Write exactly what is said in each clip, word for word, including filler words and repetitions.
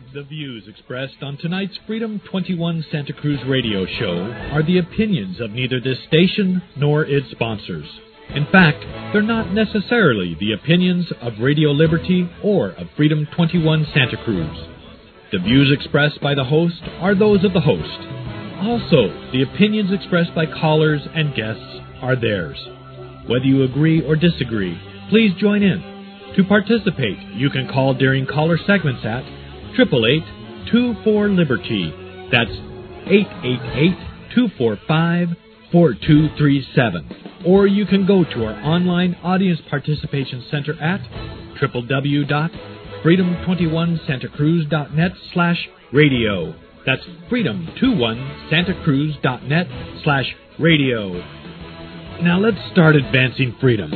The views expressed on tonight's Freedom twenty-one Santa Cruz radio show are the opinions of neither this station nor its sponsors. In fact, they're not necessarily the opinions of Radio Liberty or of Freedom twenty-one Santa Cruz. The views expressed by the host are those of the host. Also, the opinions expressed by callers and guests are theirs. Whether you agree or disagree, please join in. To participate, you can call during caller segments at eight eight eight, two four, Liberty. That's eight eight eight, two four five, four two three seven. Or you can go to our online audience participation center at w w w dot freedom twenty-one santa cruz dot net slash radio. That's freedom twenty-one santa cruz dot net slash radio. Now let's start advancing freedom.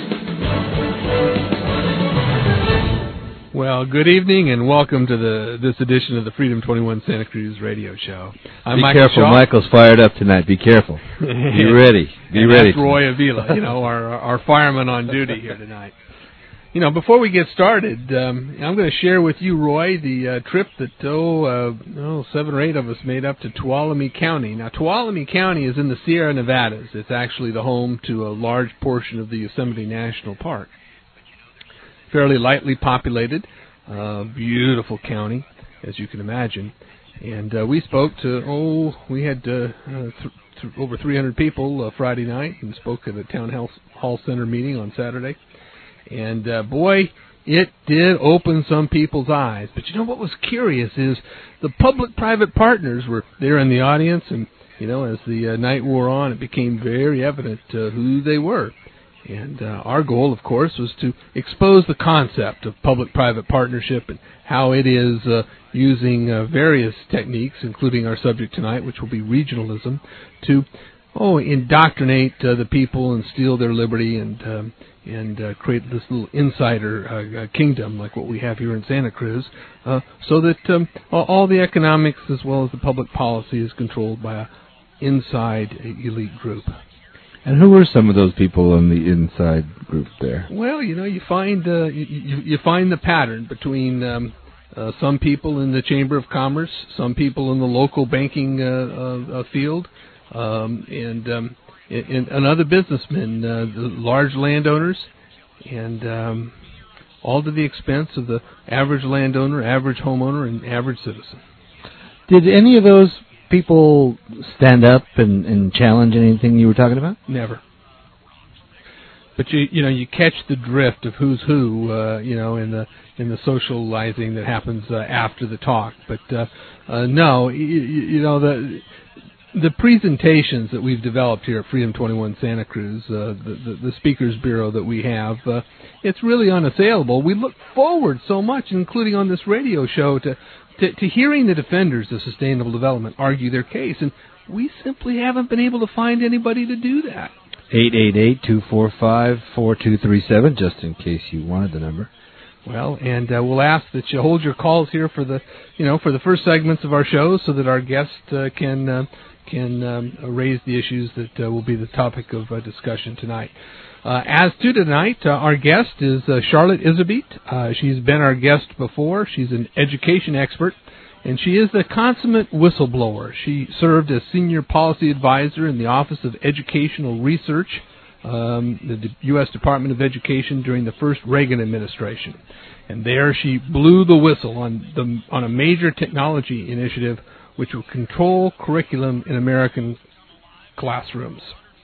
Well, good evening and welcome to the this edition of the Freedom twenty-one Santa Cruz radio show. I'm Be Michael careful, Shaw. Michael's fired up tonight. Be careful. Be ready. Be and ready. That's Roy Avila, you know, our our fireman on duty here tonight. You know, before we get started, um, I'm going to share with you, Roy, the uh, trip that oh, uh, oh, seven or eight of us made up to Tuolumne County. Now, Tuolumne County is in the Sierra Nevadas. It's actually the home to a large portion of the Yosemite National Park. Fairly lightly populated, uh, beautiful county, as you can imagine. And uh, we spoke to, oh, we had uh, uh, th- th- over three hundred people uh, Friday night and spoke at a town hall, hall center meeting on Saturday. And, uh, boy, it did open some people's eyes. But you know what was curious is the public-private partners were there in the audience. And, you know, as the uh, night wore on, it became very evident uh, who they were. And uh, our goal, of course, was to expose the concept of public-private partnership and how it is uh, using uh, various techniques, including our subject tonight, which will be regionalism, to oh indoctrinate uh, the people and steal their liberty and um, and uh, create this little insider uh, uh, kingdom like what we have here in Santa Cruz, uh, so that um, all the economics as well as the public policy is controlled by an inside elite group. And who were some of those people in the inside group there? Well, you know, you find uh, you, you, you find the pattern between um, uh, some people in the Chamber of Commerce, some people in the local banking uh, uh, field, um, and, um, and and other businessmen, uh, the large landowners, and um, all to the expense of the average landowner, average homeowner, and average citizen. Did any of those people stand up and, and challenge anything you were talking about? Never. But you you know you catch the drift of who's who uh, you know in the in the socializing that happens uh, after the talk. But uh, uh, no, you, you know the the presentations that we've developed here at Freedom twenty-one Santa Cruz, uh, the, the the speakers bureau that we have, uh, it's really unassailable. We look forward so much, including on this radio show, to To, to hearing the defenders of sustainable development argue their case, and we simply haven't been able to find anybody to do that. eight eight eight, two four five, four two three seven, just in case you wanted the number. Well, and uh, we'll ask that you hold your calls here for the, you know, for the first segments of our show, so that our guests uh, can uh, can um, raise the issues that uh, will be the topic of uh, discussion tonight. Uh, as to tonight, uh, our guest is uh, Charlotte Iserbyt. Uh, she's been our guest before. She's an education expert, and she is the consummate whistleblower. She served as senior policy advisor in the Office of Educational Research, um, the U S Department of Education during the first Reagan administration. And there she blew the whistle on the on a major technology initiative which will control curriculum in American classrooms.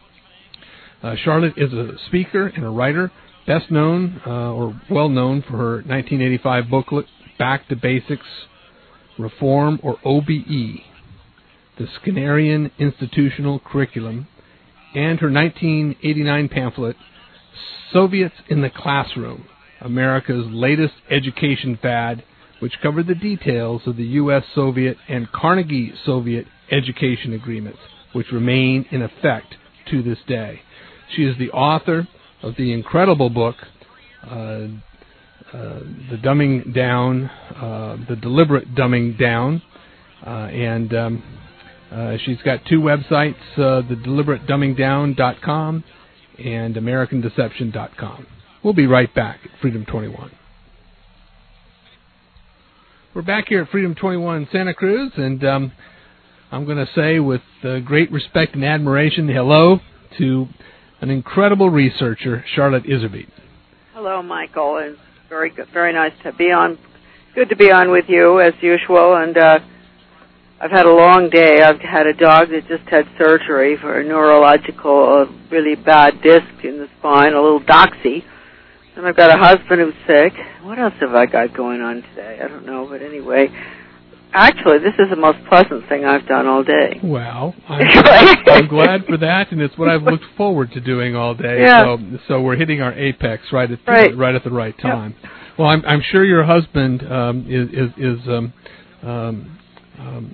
Uh, Charlotte is a speaker and a writer, best known uh, or well known for her nineteen eighty-five booklet, Back to Basics, Reform, or O B E, the Skinnerian Institutional Curriculum, and her nineteen eighty-nine pamphlet, Soviets in the Classroom, America's Latest Education Fad, which covered the details of the U S Soviet and Carnegie Soviet education agreements, which remain in effect to this day. She is the author of the incredible book, uh, uh, The Dumbing Down, uh, The Deliberate Dumbing Down, uh, and um, uh, she's got two websites, uh, the deliberate dumbing down dot com and american deception dot com. We'll be right back at Freedom twenty-one. We're back here at Freedom twenty-one Santa Cruz, and um, I'm going to say with uh, great respect and admiration, hello to an incredible researcher, Charlotte Iserbyt. Hello, Michael. It's very good, very nice to be on. Good to be on with you, as usual, and uh, I've had a long day. I've had a dog that just had surgery for a neurological, a really bad disc in the spine, a little doxy. And I've got a husband who's sick. What else have I got going on today? I don't know, but anyway. Actually, this is the most pleasant thing I've done all day. Well, I'm, I'm glad for that, and it's what I've looked forward to doing all day. Yeah. So, so we're hitting our apex right at the, right. right at the right time. Yep. Well, I'm, I'm sure your husband um, is is, is um, um, um,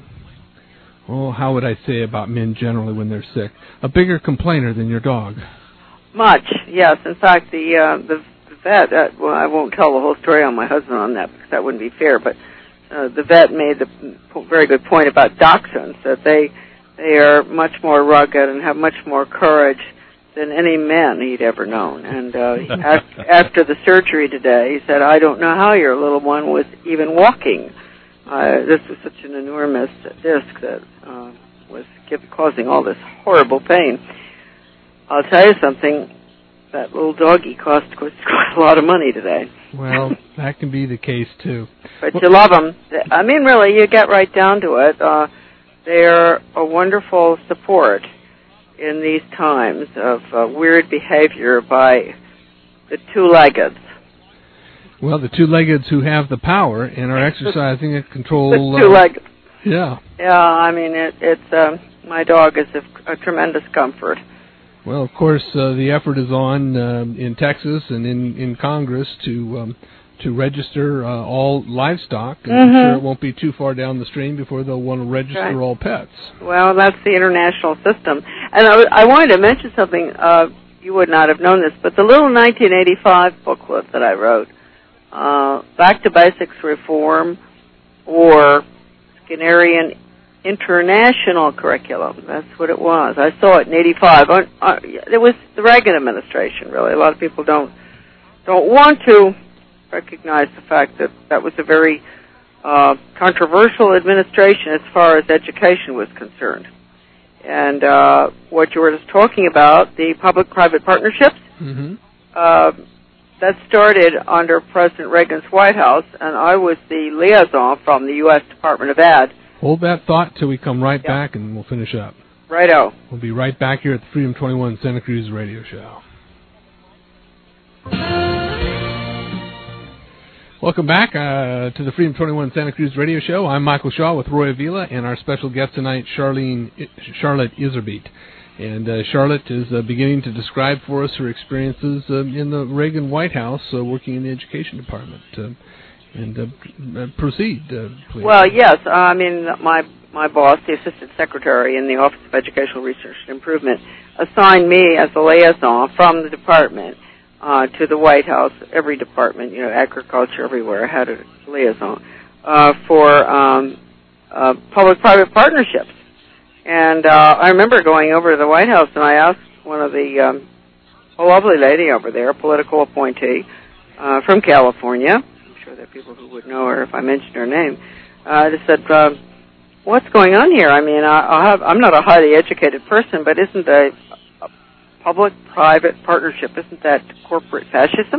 oh, how would I say about men generally when they're sick? A bigger complainer than your dog. Much, yes. In fact, the uh, the vet. Uh, well, I won't tell the whole story on my husband on that because that wouldn't be fair. But uh, the vet made the very good point about dachshunds, that they they are much more rugged and have much more courage than any men he'd ever known. And uh, after the surgery today, he said, "I don't know how your little one was even walking. Uh, this was such an enormous disc that uh, was give, causing all this horrible pain." I'll tell you something. That little doggy cost quite a lot of money today. Well, that can be the case, too. But well, you love them. I mean, really, you get right down to it. Uh, they're a wonderful support in these times of uh, weird behavior by the two-leggeds. Well, the two-leggeds who have the power and are exercising a control. The two-leggeds. Uh, yeah. Yeah, I mean, it, it's um, my dog is a, a tremendous comfort. Well, of course, uh, the effort is on um, in Texas and in, in Congress to um, to register uh, all livestock. And mm-hmm. I'm sure it won't be too far down the stream before they'll want to register right. all pets. Well, that's the international system. And I, w- I wanted to mention something. Uh, you would not have known this, but the little nineteen eighty-five booklet that I wrote, uh, Back to Basics Reform, or Skinnerian International Curriculum. That's what it was. I saw it in eighty-five. Uh, uh, it was the Reagan administration, really. A lot of people don't don't want to recognize the fact that that was a very uh, controversial administration as far as education was concerned. And uh, what you were just talking about, the public-private partnerships, mm-hmm. uh, that started under President Reagan's White House, and I was the liaison from the U S Department of Ed. Hold that thought till we come right yep. back, and we'll finish up. Righto. We'll be right back here at the Freedom twenty-one Santa Cruz radio show. Welcome back uh, to the Freedom twenty-one Santa Cruz radio show. I'm Michael Shaw with Roy Avila and our special guest tonight, Charlene, Charlotte Iserbyt. And uh, Charlotte is uh, beginning to describe for us her experiences uh, in the Reagan White House uh, working in the education department. Uh, And uh, proceed, uh, please. Well, yes. Uh, I mean, my my boss, the assistant secretary in the Office of Educational Research and Improvement, assigned me as a liaison from the department uh, to the White House. Every department, you know, agriculture, everywhere had a liaison uh, for um, uh, public-private partnerships. And uh, I remember going over to the White House, and I asked one of the um, a lovely lady over there, a political appointee uh, from California. There are people who would know her if I mentioned her name. I uh, just said, uh, what's going on here? I mean, I, I'll have, I'm not a highly educated person, but isn't a, a public-private partnership, isn't that corporate fascism?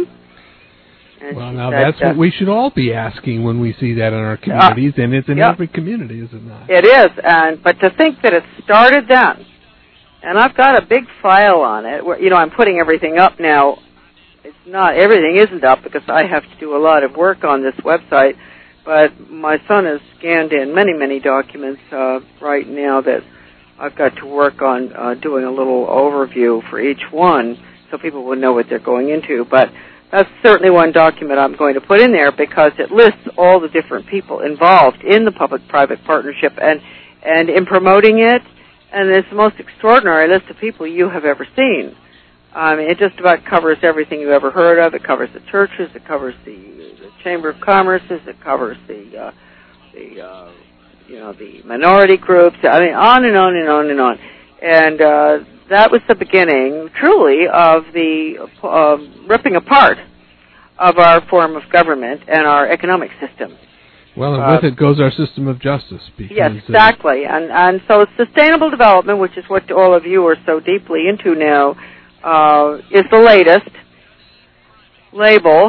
And well, now said, that's uh, what we should all be asking when we see that in our communities, uh, and it's in yeah. every community, is it not? It is, and but to think that it started then, and I've got a big file on it, where, you know, I'm putting everything up now. It's not, everything isn't up because I have to do a lot of work on this website, but my son has scanned in many, many documents uh, right now that I've got to work on uh, doing a little overview for each one so people will know what they're going into. But that's certainly one document I'm going to put in there because it lists all the different people involved in the public-private partnership and, and in promoting it, and it's the most extraordinary list of people you have ever seen. I mean, it just about covers everything you ever heard of. It covers the churches. It covers the, the Chamber of Commerces. It covers the, uh, the uh, you know, the minority groups. I mean, on and on and on and on. And uh, that was the beginning, truly, of the uh, ripping apart of our form of government and our economic system. Well, and uh, with it goes our system of justice. Because, yes, exactly. And and so sustainable development, which is what all of you are so deeply into now, uh, is the latest label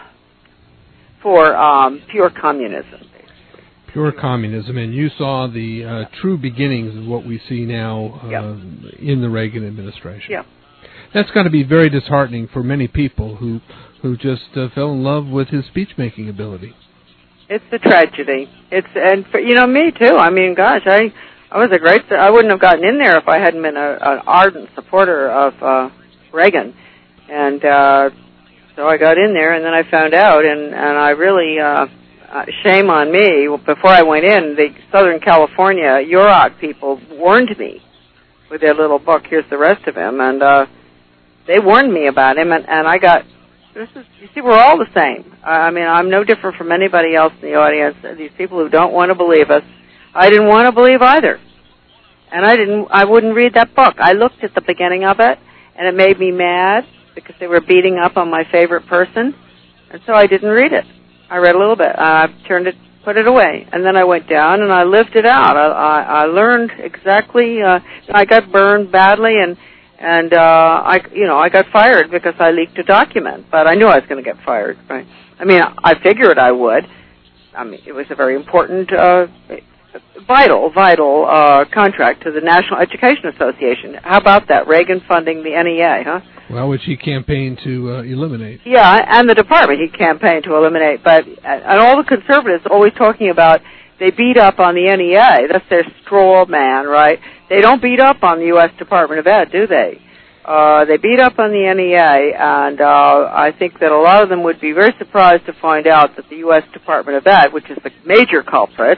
for um, pure communism. Pure communism, and you saw the uh, true beginnings of what we see now uh, yep. in the Reagan administration. Yeah. That's got to be very disheartening for many people who who just uh, fell in love with his speech-making ability. It's a tragedy. It's and for, you know me too. I mean, gosh, I I was a great. I wouldn't have gotten in there if I hadn't been a, an ardent supporter of uh, Reagan, and uh, so I got in there, and then I found out, and and I really. Uh, Uh, shame on me. Before I went in, the Southern California U R O C people warned me with their little book, Here's the Rest of Him, and uh, they warned me about him, and, and I got, this is, you see, we're all the same. I mean, I'm no different from anybody else in the audience. These people who don't want to believe us, I didn't want to believe either. And I didn't, I wouldn't read that book. I looked at the beginning of it, and it made me mad because they were beating up on my favorite person, and so I didn't read it. I read a little bit. I turned it, put it away, and then I went down and I lived it out. I, I, I learned exactly. Uh, I got burned badly, and and uh, I, you know, I got fired because I leaked a document. But I knew I was going to get fired. Right? I mean, I figured I would. I mean, it was a very important, uh, vital, vital uh, contract to the National Education Association. How about that? Reagan funding the N E A, huh? Well, which he campaigned to uh, eliminate. Yeah, and the department he campaigned to eliminate. But and all the conservatives always talking about they beat up on the N E A. That's their straw man, right? They don't beat up on the U S Department of Ed, do they? Uh, they beat up on the N E A, and uh, I think that a lot of them would be very surprised to find out that the U S Department of Ed, which is the major culprit,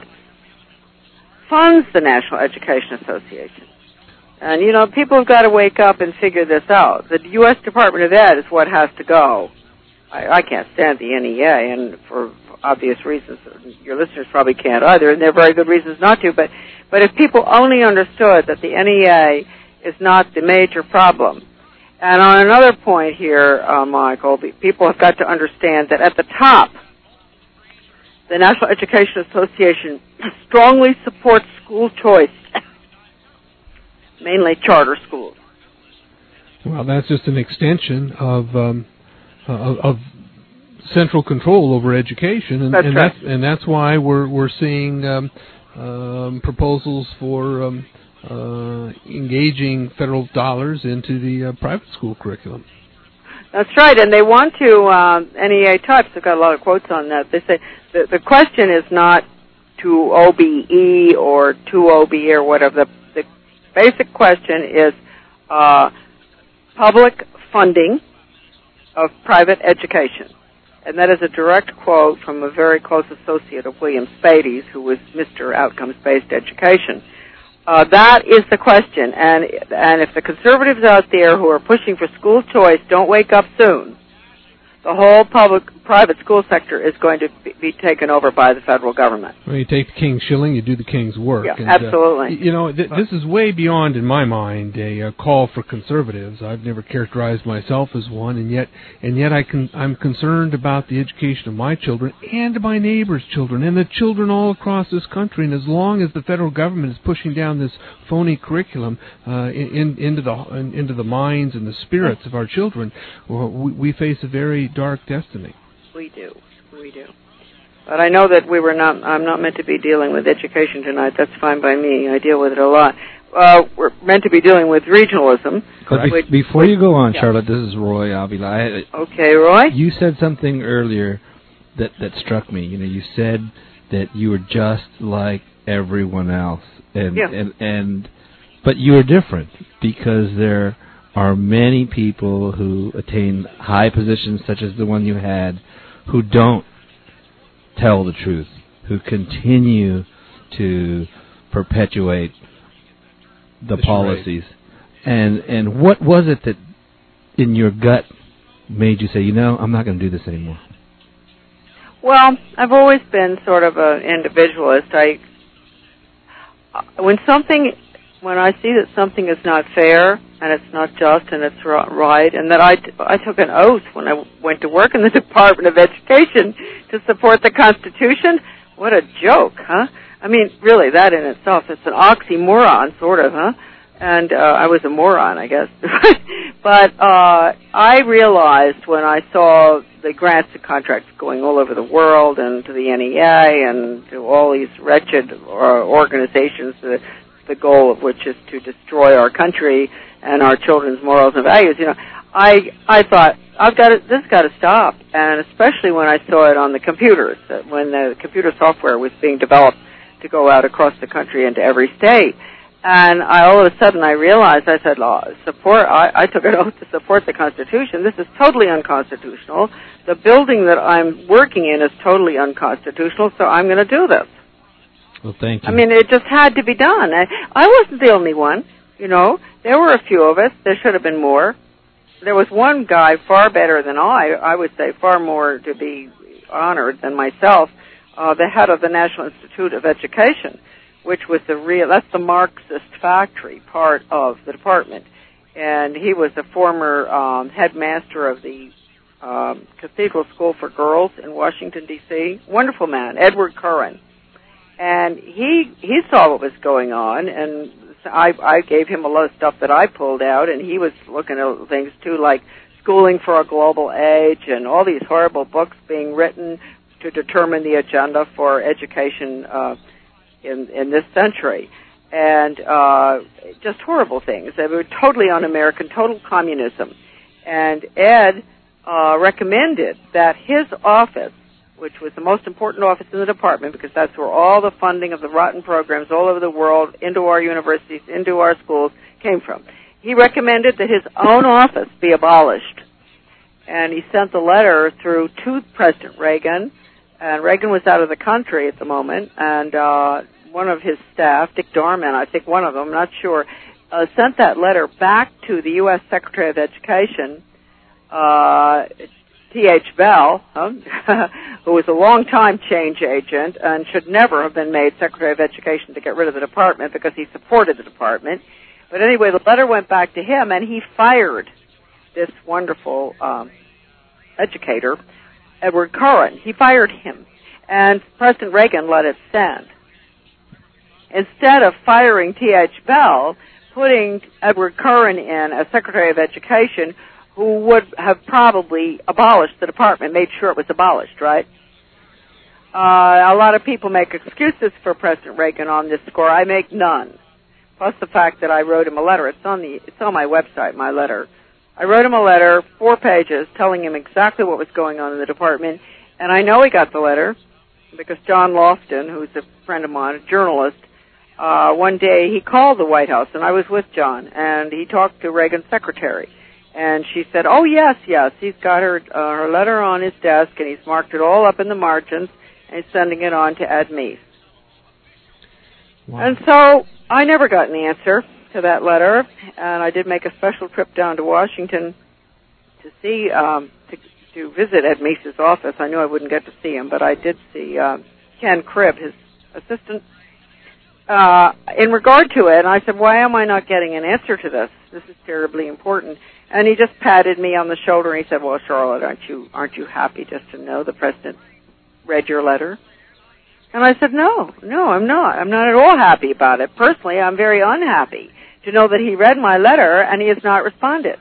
funds the National Education Association. And, you know, people have got to wake up and figure this out. The U S Department of Ed is what has to go. I, I can't stand the N E A, and for obvious reasons, your listeners probably can't either, and there are very good reasons not to. But, but if people only understood that the N E A is not the major problem. And on another point here, uh, Michael, people have got to understand that at the top, the National Education Association strongly supports school choice. Mainly charter schools. Well, that's just an extension of um, of, of central control over education, and that's and right. that's and that's why we're we're seeing um, um, proposals for um, uh, engaging federal dollars into the uh, private school curriculum. That's right, and they want to um, N E A types. I've got a lot of quotes on that. They say the, the question is not to O B E or to O B E or whatever. The basic question is uh, public funding of private education. And that is a direct quote from a very close associate of William Spady's, who was Mister Outcomes-Based Education. Uh, that is the question. And, and if the conservatives out there who are pushing for school choice don't wake up soon, the whole public private school sector is going to be, be taken over by the federal government. Well, you take the king's shilling, you do the king's work. Yeah, and, absolutely. Uh, you know, th- this is way beyond, in my mind, a, a call for conservatives. I've never characterized myself as one, and yet, and yet, I can, I'm concerned about the education of my children and my neighbors' children and the children all across this country. And as long as the federal government is pushing down this phony curriculum uh, in, into the in, into the minds and the spirits of our children, well, we, we face a very dark destiny. We do. We do. But I know that we were not, I'm not meant to be dealing with education tonight. That's fine by me. I deal with it a lot. Uh, we're meant to be dealing with regionalism. But be- which, before which, you go on, yeah. Charlotte, this is Roy Avila. I, okay, Roy? You said something earlier that, that struck me. You know, you said that you were just like everyone else. And, yeah. and, and, but you are different because there are many people who attain high positions, such as the one you had, who don't tell the truth, who continue to perpetuate the That's policies. Right. And and what was it that in your gut made you say, you know, I'm not going to do this anymore? Well, I've always been sort of an individualist. I when something when I see that something is not fair and it's not just and it's right, and that I, I took an oath when I went to work in the Department of Education to support the Constitution, what a joke, huh? I mean, really, that in itself, it's an oxymoron, sort of, huh? And uh, I was a moron, I guess. But uh, I realized when I saw the grants and contracts going all over the world and to the N E A and to all these wretched uh, organizations, the, the goal of which is to destroy our country and our children's morals and values, you know, I I thought, I've got to, this got to stop. And especially when I saw it on the computers, that when the computer software was being developed to go out across the country into every state. And I, all of a sudden I realized, I said, oh, support, I, I took an oath to support the Constitution. This is totally unconstitutional. The building that I'm working in is totally unconstitutional, so I'm going to do this. Well, thank you. I mean, it just had to be done. I, I wasn't the only one, you know. There were a few of us. There should have been more. There was one guy far better than I, I would say far more to be honored than myself, uh, the head of the National Institute of Education, which was the real, that's the Marxist factory part of the department. And he was a former um, headmaster of the um, Cathedral School for Girls in Washington, D C Wonderful man, Edward Curran. And he he saw what was going on, and I, I gave him a lot of stuff that I pulled out, and he was looking at things, too, like Schooling for a Global Age and all these horrible books being written to determine the agenda for education uh In, in this century, and uh, just horrible things. They were totally un-American, total communism. And Ed uh, recommended that his office, which was the most important office in the department, because that's where all the funding of the rotten programs all over the world, into our universities, into our schools, came from. He recommended that his own office be abolished. And he sent the letter through to President Reagan. And Reagan was out of the country at the moment, and uh, one of his staff, Dick Dorman, I think one of them, I'm not sure, uh, sent that letter back to the U S Secretary of Education, uh, T H Bell, huh? who was a long-time change agent and should never have been made Secretary of Education to get rid of the department because he supported the department. But anyway, the letter went back to him, and he fired this wonderful um, educator, Edward Curran. He fired him, and President Reagan let it stand. Instead of firing T H Bell, putting Edward Curran in as Secretary of Education, who would have probably abolished the department, made sure it was abolished, right? Uh, a lot of people make excuses for President Reagan on this score. I make none. Plus the fact that I wrote him a letter. It's on the, it's on my website, my letter. I wrote him a letter, four pages, telling him exactly what was going on in the department, and I know he got the letter because John Lofton, who's a friend of mine, a journalist, uh, one day he called the White House, and I was with John, and he talked to Reagan's secretary, and she said, oh, yes, yes, he's got her, uh, her letter on his desk, and he's marked it all up in the margins, and he's sending it on to Ed Meese. Wow. And so I never got an answer to that letter, and I did make a special trip down to Washington to see, um, to, to visit Ed Meese's office. I knew I wouldn't get to see him, but I did see uh, Ken Cribb, his assistant, uh, in regard to it. And I said, why am I not getting an answer to this? This is terribly important. And he just patted me on the shoulder, and he said, well, Charlotte, aren't you aren't you happy just to know the president read your letter? And I said, no, no, I'm not. I'm not at all happy about it. Personally, I'm very unhappy to know that he read my letter and he has not responded.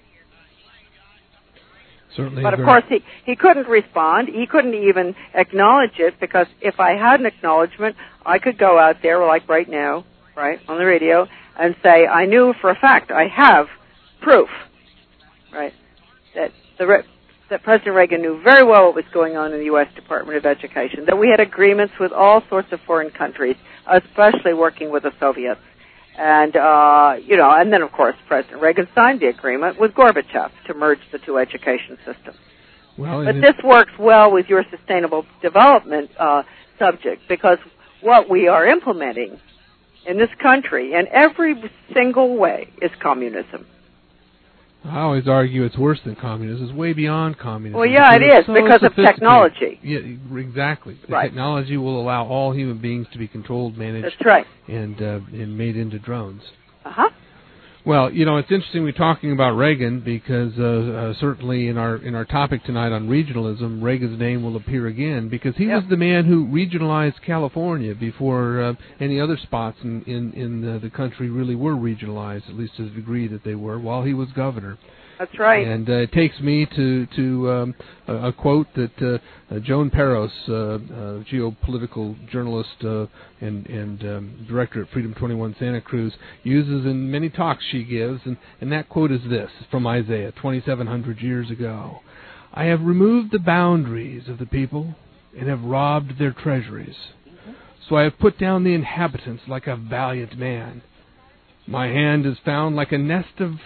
Certainly. But, of course, he, he couldn't respond. He couldn't even acknowledge it, because if I had an acknowledgement, I could go out there, like right now, right, on the radio, and say, I knew for a fact, I have proof, right, that the that President Reagan knew very well what was going on in the U S Department of Education, that we had agreements with all sorts of foreign countries, especially working with the Soviets. And, uh, you know, and then, of course, President Reagan signed the agreement with Gorbachev to merge the two education systems. Well, but this works well with your sustainable development uh, subject, because what we are implementing in this country in every single way is communism. I always argue it's worse than communism. It's way beyond communism. Well, yeah, it is, so because of technology. Yeah, exactly. The right. technology will allow all human beings to be controlled, managed, That's right. and uh, and made into drones. Uh-huh. Well, you know, it's interesting we're talking about Reagan because uh, uh, certainly in our in our topic tonight on regionalism, Reagan's name will appear again because he yep. was the man who regionalized California before uh, any other spots in in, in uh, the country really were regionalized, at least to the degree that they were, while he was governor. That's right. And uh, it takes me to to um, a, a quote that uh, uh, Joan Peros, uh, uh, geopolitical journalist uh, and and um, director at Freedom twenty-one Santa Cruz, uses in many talks she gives, and, and that quote is this from Isaiah, twenty-seven hundred years ago: "I have removed the boundaries of the people and have robbed their treasuries. Mm-hmm. So I have put down the inhabitants like a valiant man. My hand is found like a nest of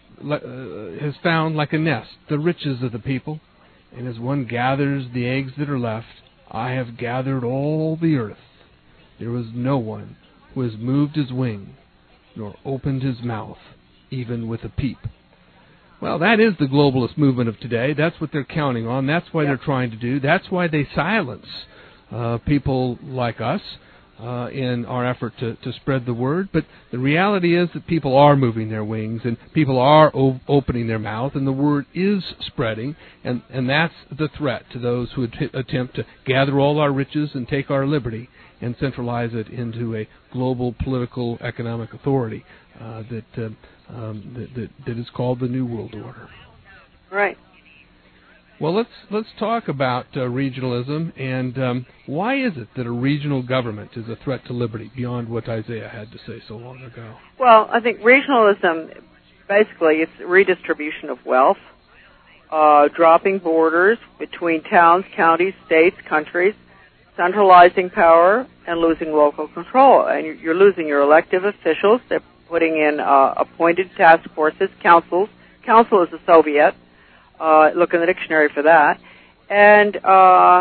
Uh, has found like a nest the riches of the people, and as one gathers the eggs that are left, I have gathered all the earth. There was no one who has moved his wing, nor opened his mouth, even with a peep." Well, that is the globalist movement of today. That's what they're counting on. That's what yep. they're trying to do. That's why they silence uh, people like us Uh, in our effort to, to spread the word. But the reality is that people are moving their wings and people are o- opening their mouth, and the word is spreading, and, and that's the threat to those who att- attempt to gather all our riches and take our liberty and centralize it into a global political economic authority uh, that, uh, um, that, that that is called the New World Order. Right. Well, let's let's talk about uh, regionalism, and um, why is it that a regional government is a threat to liberty beyond what Isaiah had to say so long ago? Well, I think regionalism, basically, it's redistribution of wealth, uh, dropping borders between towns, counties, states, countries, centralizing power, and losing local control. And you're losing your elective officials. They're putting in uh, appointed task forces, councils. Council is a Soviet. Uh, look in the dictionary for that. And uh,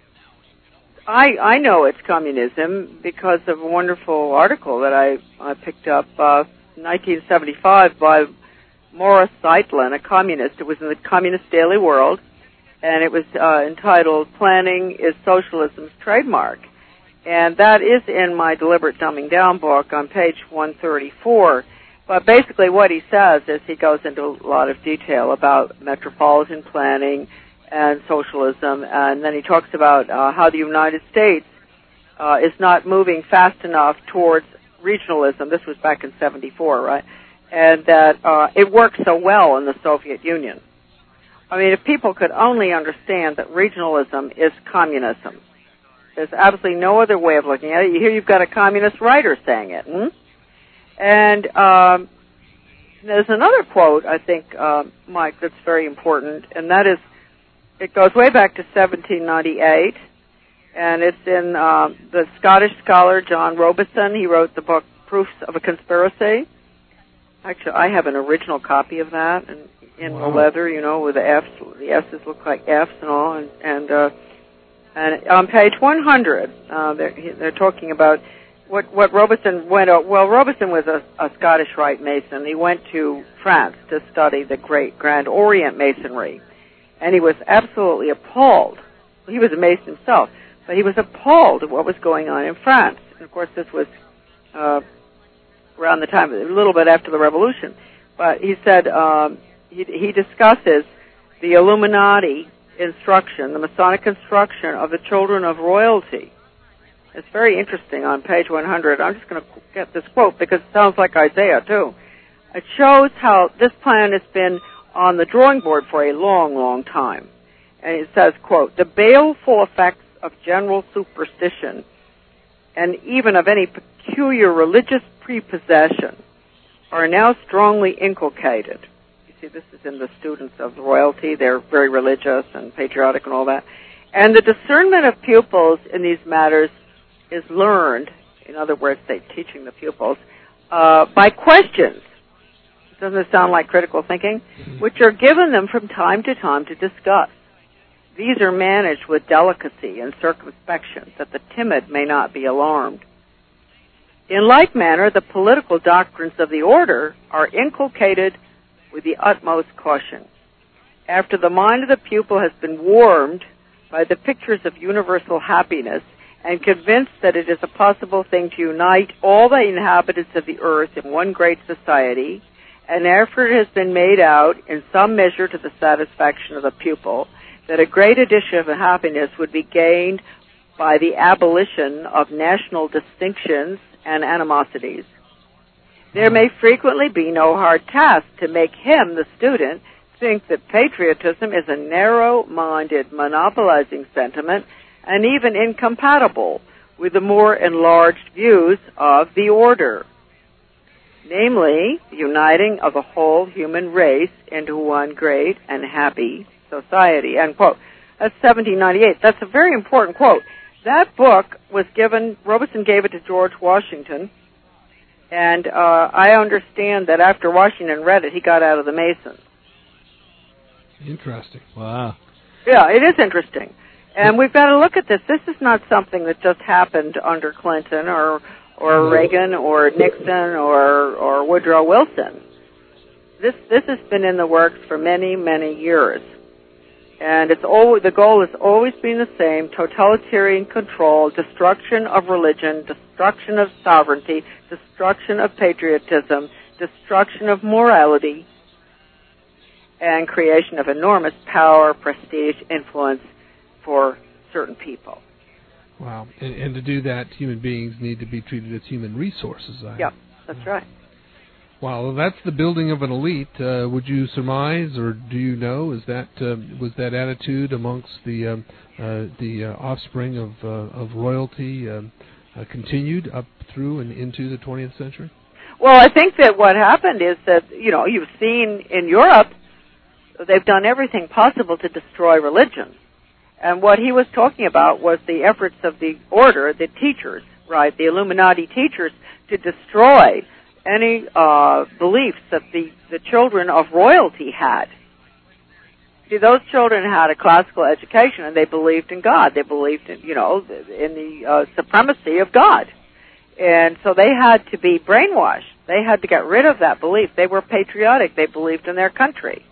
I I know it's communism because of a wonderful article that I, I picked up uh, in nineteen seventy-five by Morris Zeitlin, a communist. It was in the Communist Daily World, and it was uh, entitled "Planning is Socialism's Trademark." And that is in my Deliberate Dumbing Down book on page one thirty-four. But basically what he says is he goes into a lot of detail about metropolitan planning and socialism, and then he talks about uh, how the United States uh, is not moving fast enough towards regionalism. This was back in seventy-four, right? And that uh, it worked so well in the Soviet Union. I mean, if people could only understand that regionalism is communism. There's absolutely no other way of looking at it. Here you've got a communist writer saying it, hmm? And um, there's another quote, I think, uh, Mike, that's very important, and that is, it goes way back to seventeen ninety-eight, and it's in uh, the Scottish scholar John Robison. He wrote the book Proofs of a Conspiracy. Actually, I have an original copy of that, and in wow. the leather, you know, with the F's, the S's look like F's and all, and and, uh, and on page one hundred, uh, they're, they're talking about What, what Robison went, uh, well, Robison was a, a Scottish Rite Mason. He went to France to study the great Grand Orient Masonry, and he was absolutely appalled. He was a Mason himself, but he was appalled at what was going on in France. And of course, this was uh, around the time, a little bit after the Revolution. But he said um, he, he discusses the Illuminati instruction, the Masonic instruction of the children of royalty. It's very interesting on page one hundred. I'm just going to get this quote because it sounds like Isaiah, too. It shows how this plan has been on the drawing board for a long, long time. And it says, quote, "The baleful effects of general superstition and even of any peculiar religious prepossession are now strongly inculcated." You see, this is in the students of royalty. They're very religious and patriotic and all that. "And the discernment of pupils in these matters is learned," in other words, they're teaching the pupils, uh, "by questions." Doesn't it sound like critical thinking? "Which are given them from time to time to discuss. These are managed with delicacy and circumspection, that the timid may not be alarmed. In like manner, the political doctrines of the order are inculcated with the utmost caution. After the mind of the pupil has been warmed by the pictures of universal happiness, and convinced that it is a possible thing to unite all the inhabitants of the earth in one great society, an effort has been made out in some measure to the satisfaction of the pupil that a great addition of happiness would be gained by the abolition of national distinctions and animosities. There may frequently be no hard task to make him, the student, think that patriotism is a narrow-minded, monopolizing sentiment and even incompatible with the more enlarged views of the order, namely, the uniting of the whole human race into one great and happy society, end quote. That's seventeen ninety-eight. That's a very important quote. That book was given, Robeson gave it to George Washington, and uh, I understand that after Washington read it, he got out of the Masons. Interesting. Wow. Yeah, it is interesting. And we've got to look at this. This is not something that just happened under Clinton or or Reagan or Nixon or, or Woodrow Wilson. This this has been in the works for many, many years. And it's always, the goal has always been the same: totalitarian control, destruction of religion, destruction of sovereignty, destruction of patriotism, destruction of morality, and creation of enormous power, prestige, influence for certain people. Wow. And, and to do that, human beings need to be treated as human resources. I Yeah, that's right. Wow, well, that's the building of an elite. Uh, would you surmise, or do you know, is that uh, was that attitude amongst the um, uh, the uh, offspring of uh, of royalty um, uh, continued up through and into the twentieth century? Well, I think that what happened is that, you know, you've seen in Europe, they've done everything possible to destroy religion. And what he was talking about was the efforts of the order, the teachers, right, the Illuminati teachers, to destroy any uh, beliefs that the, the children of royalty had. See, those children had a classical education, and they believed in God. They believed in, you know, in the uh, supremacy of God. And so they had to be brainwashed. They had to get rid of that belief. They were patriotic. They believed in their country.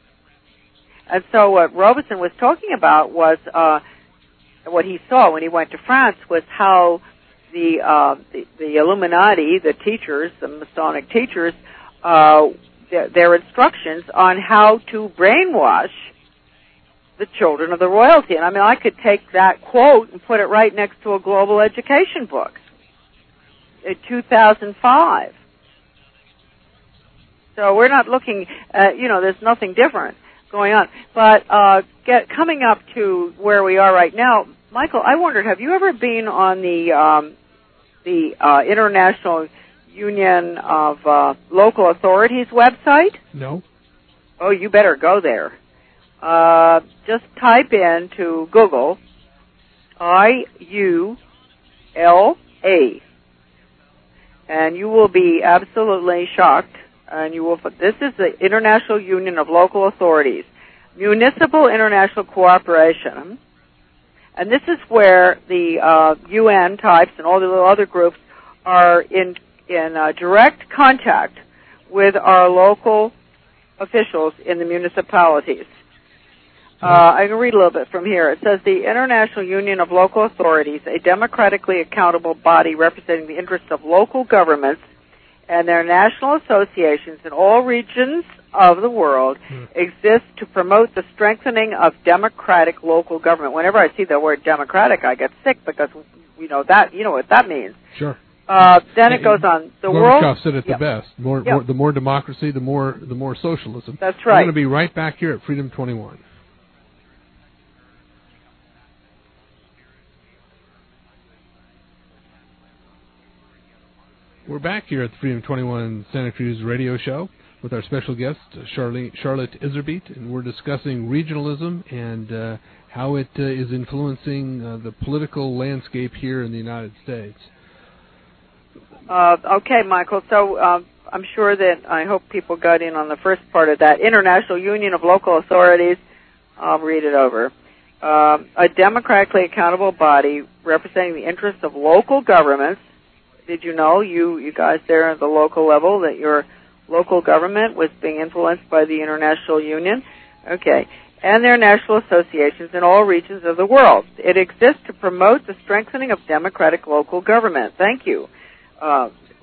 And so what Robeson was talking about was, uh, what he saw when he went to France was how the, uh, the, the Illuminati, the teachers, the Masonic teachers, uh, their, their instructions on how to brainwash the children of the royalty. And I mean, I could take that quote and put it right next to a global education book in two thousand five. So we're not looking at, you know, there's nothing different going on. But uh, get, coming up to where we are right now, Michael, I wondered, have you ever been on the um, the uh, International Union of uh, Local Authorities website? No. Oh, you better go there. Uh, just type in to Google I U L A, and you will be absolutely shocked. And you will. This is the International Union of Local Authorities, Municipal International Cooperation, and this is where the uh, U N types and all the other groups are in in uh, direct contact with our local officials in the municipalities. Uh, I can read a little bit from here. It says the International Union of Local Authorities, a democratically accountable body representing the interests of local governments and their national associations in all regions of the world, mm. exists to promote the strengthening of democratic local government. Whenever I see the word democratic, I get sick because, you know, that, you know what that means. Sure. Uh, then it goes on. The world. Gorbachev said it yep. the best. More, yep. more, the more democracy, the more, the more socialism. That's right. We're going to be right back here at Freedom twenty-one. We're back here at the Freedom twenty-one Santa Cruz radio show with our special guest, Charlotte, Charlotte Iserbyt, and we're discussing regionalism and uh, how it uh, is influencing uh, the political landscape here in the United States. Uh, okay, Michael, so uh, I'm sure that I hope people got in on the first part of that. International Union of Local Authorities, I'll read it over. Uh, a democratically accountable body representing the interests of local governments. Did you know, you, you guys there at the local level, that your local government was being influenced by the International Union? Okay. And their national associations in all regions of the world. It exists to promote the strengthening of democratic local government. Thank you. Uh,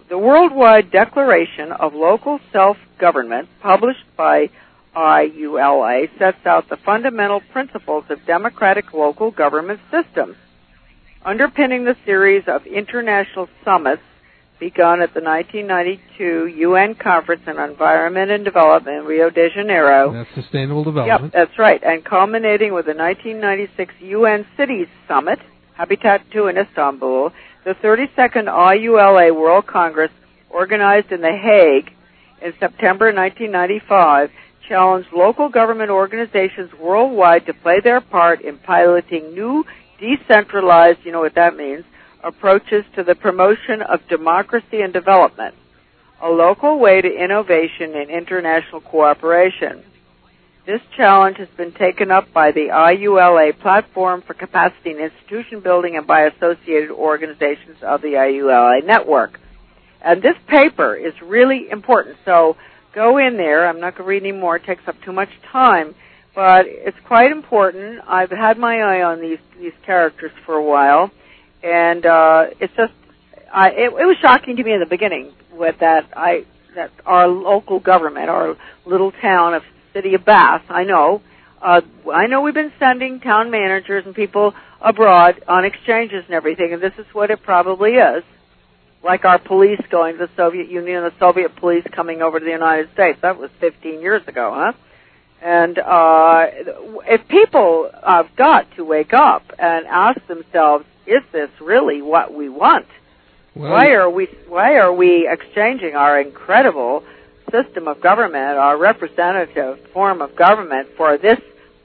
The Worldwide Declaration of Local Self-Government, published by I U L A, sets out the fundamental principles of democratic local government systems, underpinning the series of international summits begun at the nineteen ninety-two U N Conference on Environment and Development in Rio de Janeiro. That's sustainable development. Yep, that's right. And culminating with the nineteen ninety-six U N Cities Summit, Habitat two in Istanbul, the thirty-second I U L A World Congress, organized in The Hague in September nineteen ninety-five, challenged local government organizations worldwide to play their part in piloting new decentralized, you know what that means, approaches to the promotion of democracy and development, a local way to innovation and international cooperation. This challenge has been taken up by the I U L A Platform for Capacity and Institution Building and by associated organizations of the I U L A network. And this paper is really important, so go in there. I'm not going to read any more. It takes up too much time, but it's quite important. I've had my eye on these, these characters for a while. And uh, it's just, I, it, it was shocking to me in the beginning with that I that our local government, our little town of City of Bath, I know, uh, I know we've been sending town managers and people abroad on exchanges and everything, and this is what it probably is, like our police going to the Soviet Union and the Soviet police coming over to the United States. That was fifteen years ago, huh? And uh, if people have got to wake up and ask themselves, is this really what we want? Well, why are we why are we exchanging our incredible system of government, our representative form of government, for this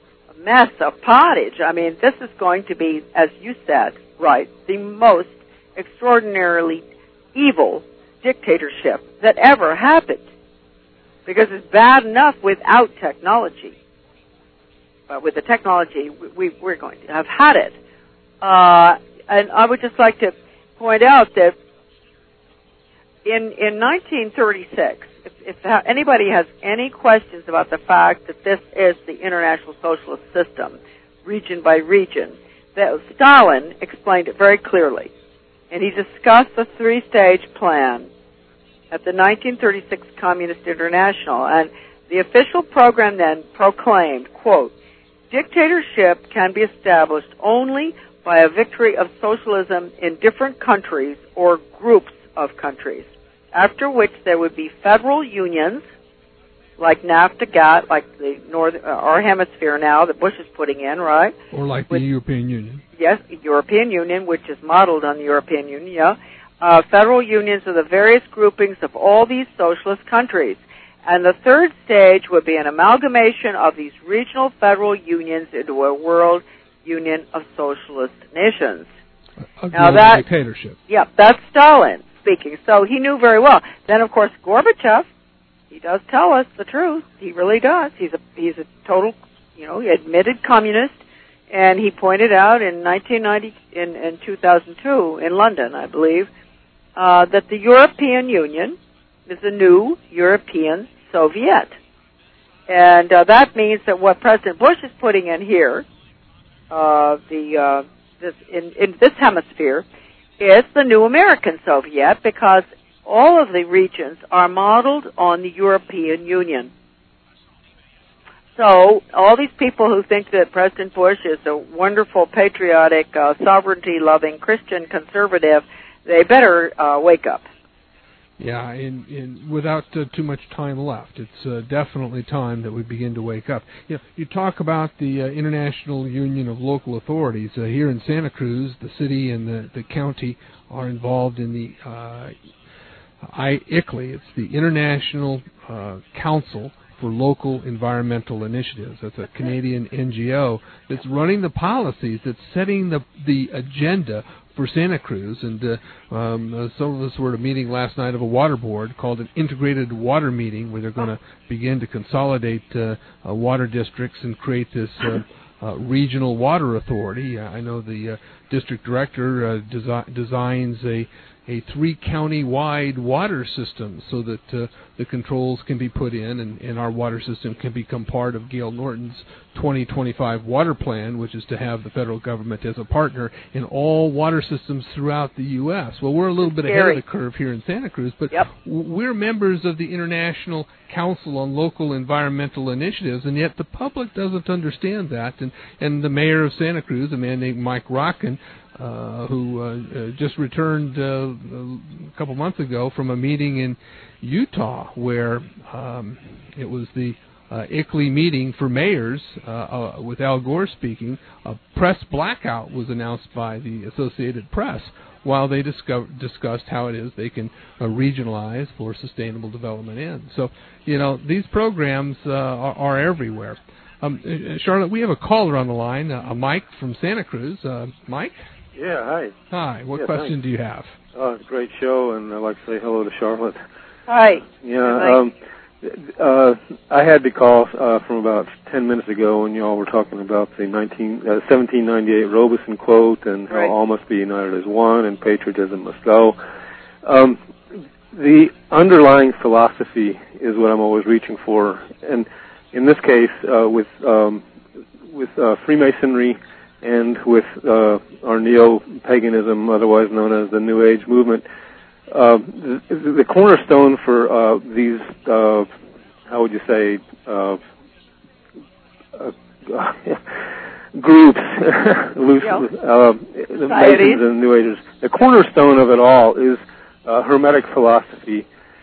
mess of pottage? I mean, this is going to be, as you said, right, the most extraordinarily evil dictatorship that ever happened, because it's bad enough without technology. But with the technology, we, we're going to have had it. Uh, and I would just like to point out that in in nineteen thirty-six, if, if anybody has any questions about the fact that this is the international socialist system, region by region, that Stalin explained it very clearly. And he discussed the three-stage plan at the nineteen thirty-six Communist International. And the official program then proclaimed, quote, dictatorship can be established only by a victory of socialism in different countries or groups of countries, after which there would be federal unions like NAFTA, GATT, like the North, uh, our hemisphere now that Bush is putting in, right? Or like With, the European Union. Yes, the European Union, which is modeled on the European Union, yeah. Uh, federal unions of the various groupings of all these socialist countries. And the third stage would be an amalgamation of these regional federal unions into a world union of socialist nations. A now that dictatorship. Yeah, that's Stalin speaking. So he knew very well. Then, of course, Gorbachev, he does tell us the truth. He really does. He's a he's a total, you know, he admitted communist, and he pointed out in nineteen ninety in, in two thousand two in London, I believe, uh, that the European Union is a new European Soviet, and uh, that means that what President Bush is putting in here, uh, the uh, this in, in this hemisphere, is the new American Soviet, because all of the regions are modeled on the European Union. So all these people who think that President Bush is a wonderful, patriotic, uh, sovereignty-loving Christian conservative, they better uh, wake up. Yeah, in, in, without uh, too much time left, it's uh, definitely time that we begin to wake up. You know, you talk about the uh, International Union of Local Authorities. Uh, here in Santa Cruz, the city and the, the county are involved in the uh, I I C L I. It's the International uh, Council for Local Environmental Initiatives. That's a Canadian N G O that's running the policies, that's setting the the agenda for Santa Cruz. And uh, um, uh, some of us were at a meeting last night of a water board called an Integrated Water Meeting, where they're going to begin to consolidate uh, uh, water districts and create this uh, uh, regional water authority. Uh, I know the uh, district director uh, desi- designs a a three county wide water system so that uh, the controls can be put in and, and our water system can become part of Gail Norton's twenty twenty-five water plan, which is to have the federal government as a partner in all water systems throughout the U S. Well, we're a little bit ahead of the curve here in Santa Cruz, but yep. we're members of the International Council on Local Environmental Initiatives, and yet the public doesn't understand that. And, and the mayor of Santa Cruz, a man named Mike Rockin, uh, who uh, uh, just returned uh, a couple months ago from a meeting in Utah where um, it was the uh, I C L E meeting for mayors uh, uh, with Al Gore speaking. A press blackout was announced by the Associated Press while they discover, discussed how it is they can uh, regionalize for sustainable development ends. So, you know, these programs uh, are, are everywhere. Um, Charlotte, we have a caller on the line, uh, Mike from Santa Cruz. Uh, Mike? Yeah, hi. Hi. What yeah, question thanks. do you have? Oh, it's a great show, and I'd like to say hello to Charlotte. Hi. Yeah, um, uh, I had to call uh, from about ten minutes ago when you all were talking about the nineteen, uh, seventeen ninety-eight Robeson quote and how right. all must be united as one and patriotism must go. Um, the underlying philosophy is what I'm always reaching for, and in this case, uh, with um, with uh, Freemasonry and with uh, our neo-paganism, otherwise known as the New Age movement, uh, the, the cornerstone for uh, these, uh, how would you say, uh, uh, groups, loose, yeah. uh, the Masons and New Agers, the cornerstone of it all is uh, Hermetic philosophy.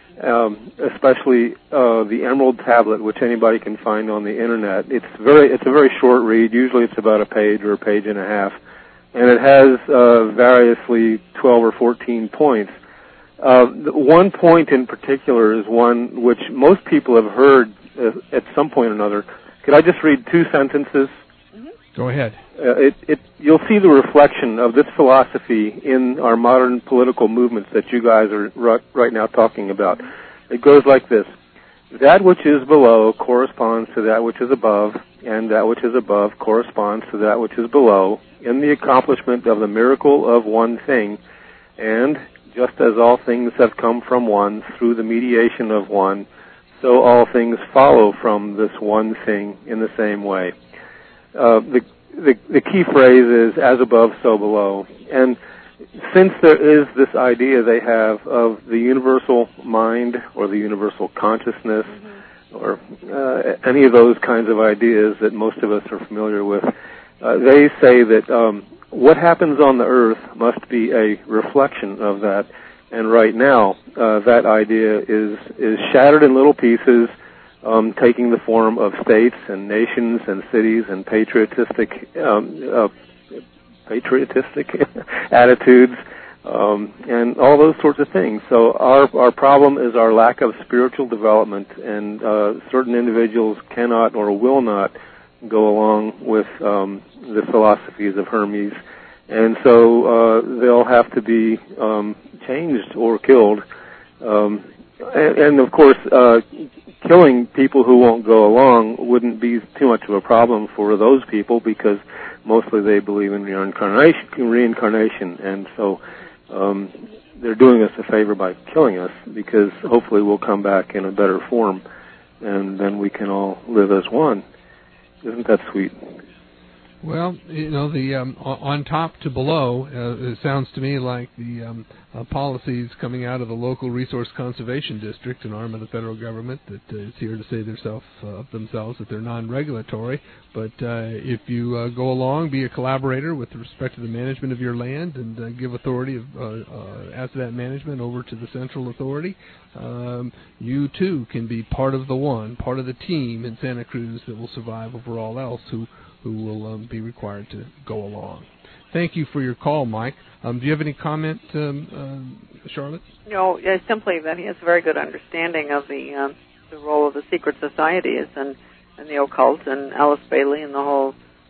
Um, especially uh, the Emerald Tablet, which anybody can find on the internet. It's very, it's a very short read. Usually, it's about a page or a page and a half, and it has uh, variously twelve or fourteen points. Uh, the one point in particular is one which most people have heard uh, at some point or another. Could I just read two sentences? Go ahead. Uh, it, it, you'll see the reflection of this philosophy in our modern political movements that you guys are right, right now talking about. It goes like this. That which is below corresponds to that which is above, and that which is above corresponds to that which is below, in the accomplishment of the miracle of one thing, and just as all things have come from one through the mediation of one, so all things follow from this one thing in the same way. Uh, the, the the key phrase is as above, so below. And since there is this idea they have of the universal mind or the universal consciousness mm-hmm. or uh, any of those kinds of ideas that most of us are familiar with, uh, they say that um, what happens on the earth must be a reflection of that. And right now, uh, that idea is is shattered in little pieces, Um, taking the form of states and nations and cities and patriotistic um, uh, patriotistic attitudes um, and all those sorts of things. So our our problem is our lack of spiritual development, and uh, certain individuals cannot or will not go along with um, the philosophies of Hermes, and so uh, they'll have to be um, changed or killed. Um, and, and of course. Uh, Killing people who won't go along wouldn't be too much of a problem for those people because mostly they believe in reincarnation, reincarnation and so um, they're doing us a favor by killing us because hopefully we'll come back in a better form and then we can all live as one. Isn't that sweet? Well, you know, the um, on top to below, uh, it sounds to me like the um, uh, policies coming out of the local resource conservation district, an arm of the federal government that uh, is here to say theirself, uh, of themselves that they're non-regulatory. But uh, if you uh, go along, be a collaborator with respect to the management of your land and uh, give authority of, uh, uh, as to that management over to the central authority, um, you too can be part of the one, part of the team in Santa Cruz that will survive over all else who who will um, be required to go along. Thank you for your call, Mike. Um, do you have any comment, um, uh, Charlotte? No, yeah, simply that he has a very good understanding of the um, the role of the secret societies and, and the occult and Alice Bailey and the whole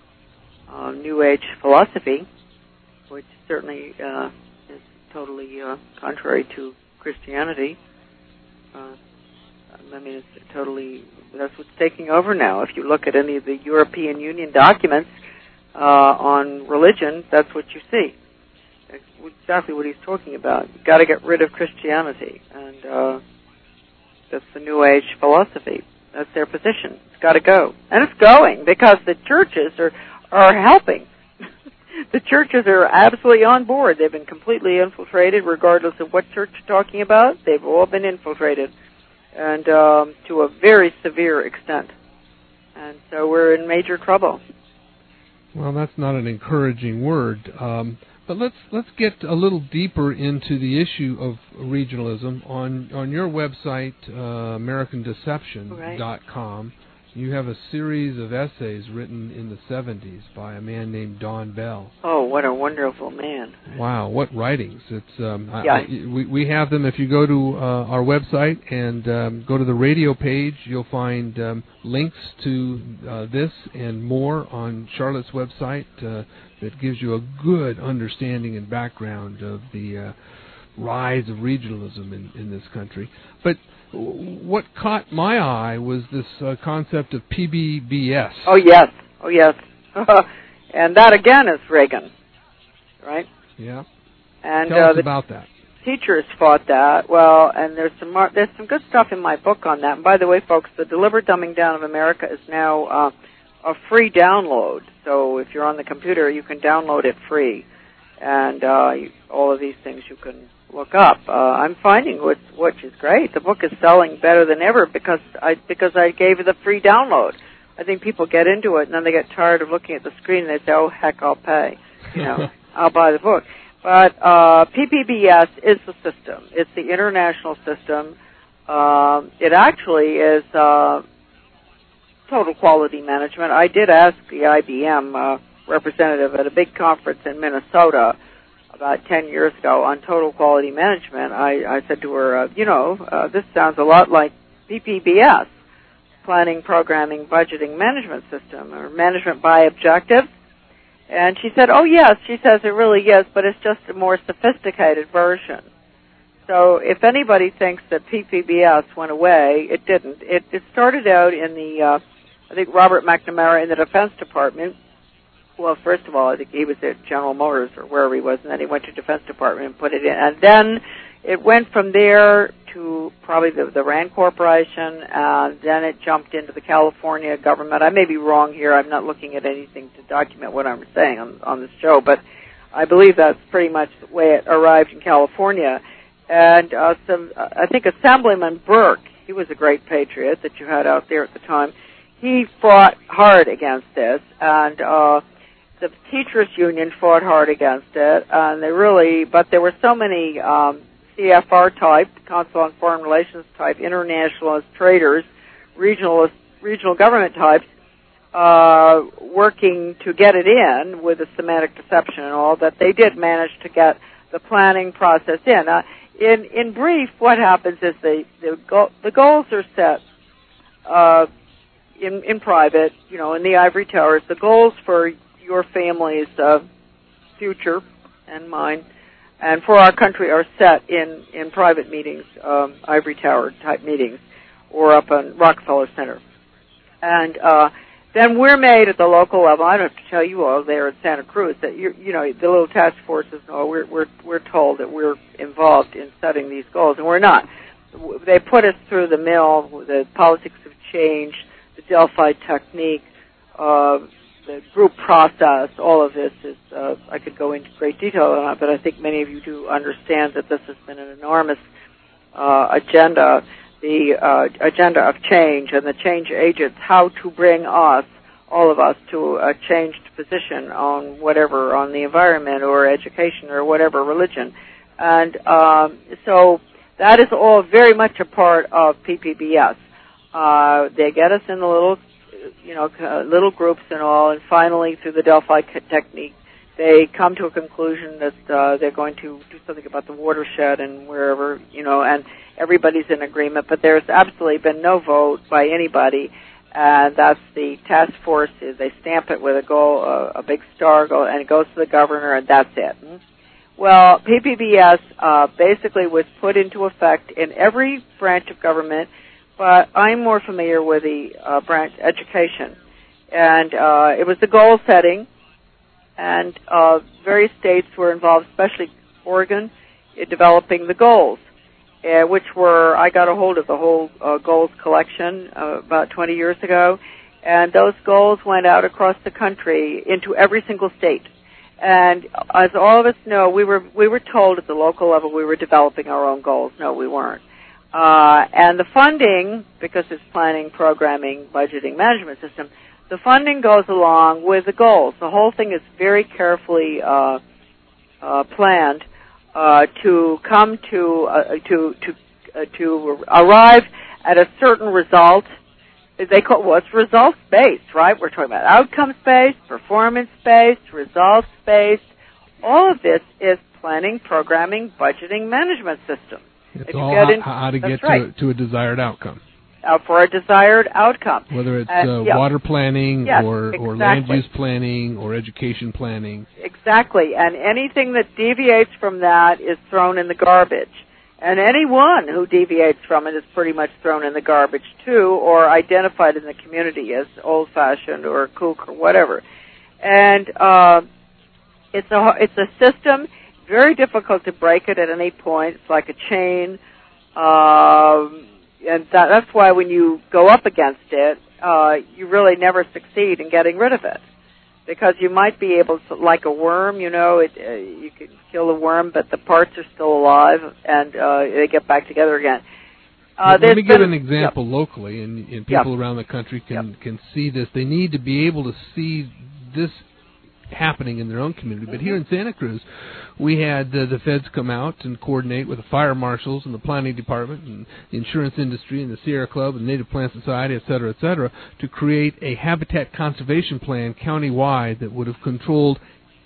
uh, New Age philosophy, which certainly uh, is totally uh, contrary to Christianity. Uh, I mean, it's totally, that's what's taking over now. If you look at any of the European Union documents uh, on religion, that's what you see. exactly what he's talking about. You've got to get rid of Christianity, and uh, that's the New Age philosophy. That's their position. It's got to go, and it's going because the churches are are helping. The churches are absolutely on board. They've been completely infiltrated, regardless of what church you're talking about. They've all been infiltrated, and um, to a very severe extent. And so we're in major trouble. Well, that's not an encouraging word. Um, but let's let's get a little deeper into the issue of regionalism. On on your website, uh, American Deception dot com, right. You have a series of essays written in the seventies by a man named Don Bell. Oh, what a wonderful man! Wow, what writings! It's um, yeah. I, I, we we have them. If you go to uh, our website and um, go to the radio page, you'll find um, links to uh, this and more on Charlotte's website uh, that gives you a good understanding and background of the uh, rise of regionalism in, in this country. But what caught my eye was this uh, concept of P B B S. Oh, yes. Oh, yes. And that, again, is Reagan, right? Yeah. And, Tell uh, us about that. Teachers fought that. Well, and there's some mar- there's some good stuff in my book on that. And by the way, folks, the Deliberate Dumbing Down of America is now uh, a free download. So if you're on the computer, you can download it free. And uh, you, all of these things you can look up. Uh, I'm finding which, which is great. The book is selling better than ever because I because I gave it a free download. I think people get into it and then they get tired of looking at the screen and they say, "Oh heck, I'll pay. You know, I'll buy the book." But uh, P P B S is the system. It's the international system. Um, it actually is uh, total quality management. I did ask the I B M uh, representative at a big conference in Minnesota about ten years ago on total quality management. I, I said to her, uh, you know, uh, this sounds a lot like P P B S, planning, programming, budgeting management system, or management by objectives. And she said, oh, yes, she says it really is, but it's just a more sophisticated version. So if anybody thinks that P P B S went away, it didn't. It, it started out in the, uh, I think, Robert McNamara in the Defense Department. Well, first of all, I think he was at General Motors or wherever he was, and then he went to Defense Department and put it in. And then it went from there to probably the, the RAND Corporation, and then it jumped into the California government. I may be wrong here. I'm not looking at anything to document what I'm saying on, on this show, but I believe that's pretty much the way it arrived in California. And uh, some, uh, I think Assemblyman Burke, he was a great patriot that you had out there at the time. He fought hard against this, and uh, the teachers union fought hard against it, and they really, but there were so many um, C F R type, Council on Foreign Relations type, internationalist traders, regionalist, regional government types, uh, working to get it in with the semantic deception and all, that they did manage to get the planning process in. Uh, in, in brief, what happens is the, the, go- the goals are set uh, in, in private, you know, in the ivory towers. The goals for your family's uh, future and mine, and for our country are set in, in private meetings, um, ivory tower type meetings, or up on Rockefeller Center. And uh, then we're made at the local level. I don't have to tell you all there in Santa Cruz that you you know the little task forces know we're we're we're told that we're involved in setting these goals, and we're not. They put us through the mill, the politics of change, the Delphi technique. Uh, The group process, all of this is, uh, I could go into great detail on it, but I think many of you do understand that this has been an enormous uh, agenda, the uh, agenda of change and the change agents, how to bring us, all of us, to a changed position on whatever, on the environment or education or whatever religion. And um, so that is all very much a part of P P B S. Uh, they get us in the little you know, uh, little groups and all, and finally, through the Delphi technique, they come to a conclusion that uh, they're going to do something about the watershed and wherever, you know, and everybody's in agreement, but there's absolutely been no vote by anybody, and that's the task force. They stamp it with a goal, uh, a big star, go, and it goes to the governor, and that's it. Well, P P B S uh, basically was put into effect in every branch of government, but I'm more familiar with the uh, branch education. And uh, it was the goal setting, and uh, various states were involved, especially Oregon, in developing the goals, uh, which were, I got a hold of the whole uh, goals collection uh, about twenty years ago, and those goals went out across the country into every single state. And as all of us know, we were we were told at the local level we were developing our own goals. No, we weren't. Uh, and the funding, because it's planning, programming, budgeting, management system, the funding goes along with the goals. The whole thing is very carefully uh, uh, planned uh, to come to uh, to to uh, to arrive at a certain result. They call well, it's results based, right? We're talking about outcomes based, performance based, results based. All of this is planning, programming, budgeting, management system. It's if all you get how, in, how to get right. to, to a desired outcome. Uh, for a desired outcome. Whether it's uh, uh, yeah. water planning yes, or, exactly. or land use planning or education planning. Exactly. And anything that deviates from that is thrown in the garbage. And anyone who deviates from it is pretty much thrown in the garbage, too, or identified in the community as old-fashioned or kook or whatever. And uh, it's a it's a system, very difficult to break it at any point. It's like a chain. Um, and that, that's why when you go up against it, uh, you really never succeed in getting rid of it. Because you might be able to, like a worm, you know, it, uh, you can kill the worm, but the parts are still alive, and uh, they get back together again. Uh, Let me give been, an example yep. locally, and, and people yep. around the country can, yep. can see this. They need to be able to see this happening in their own community. But here in Santa Cruz, we had uh, the feds come out and coordinate with the fire marshals and the planning department and the insurance industry and the Sierra Club and Native Plant Society, et cetera, et cetera, to create a habitat conservation plan countywide that would have controlled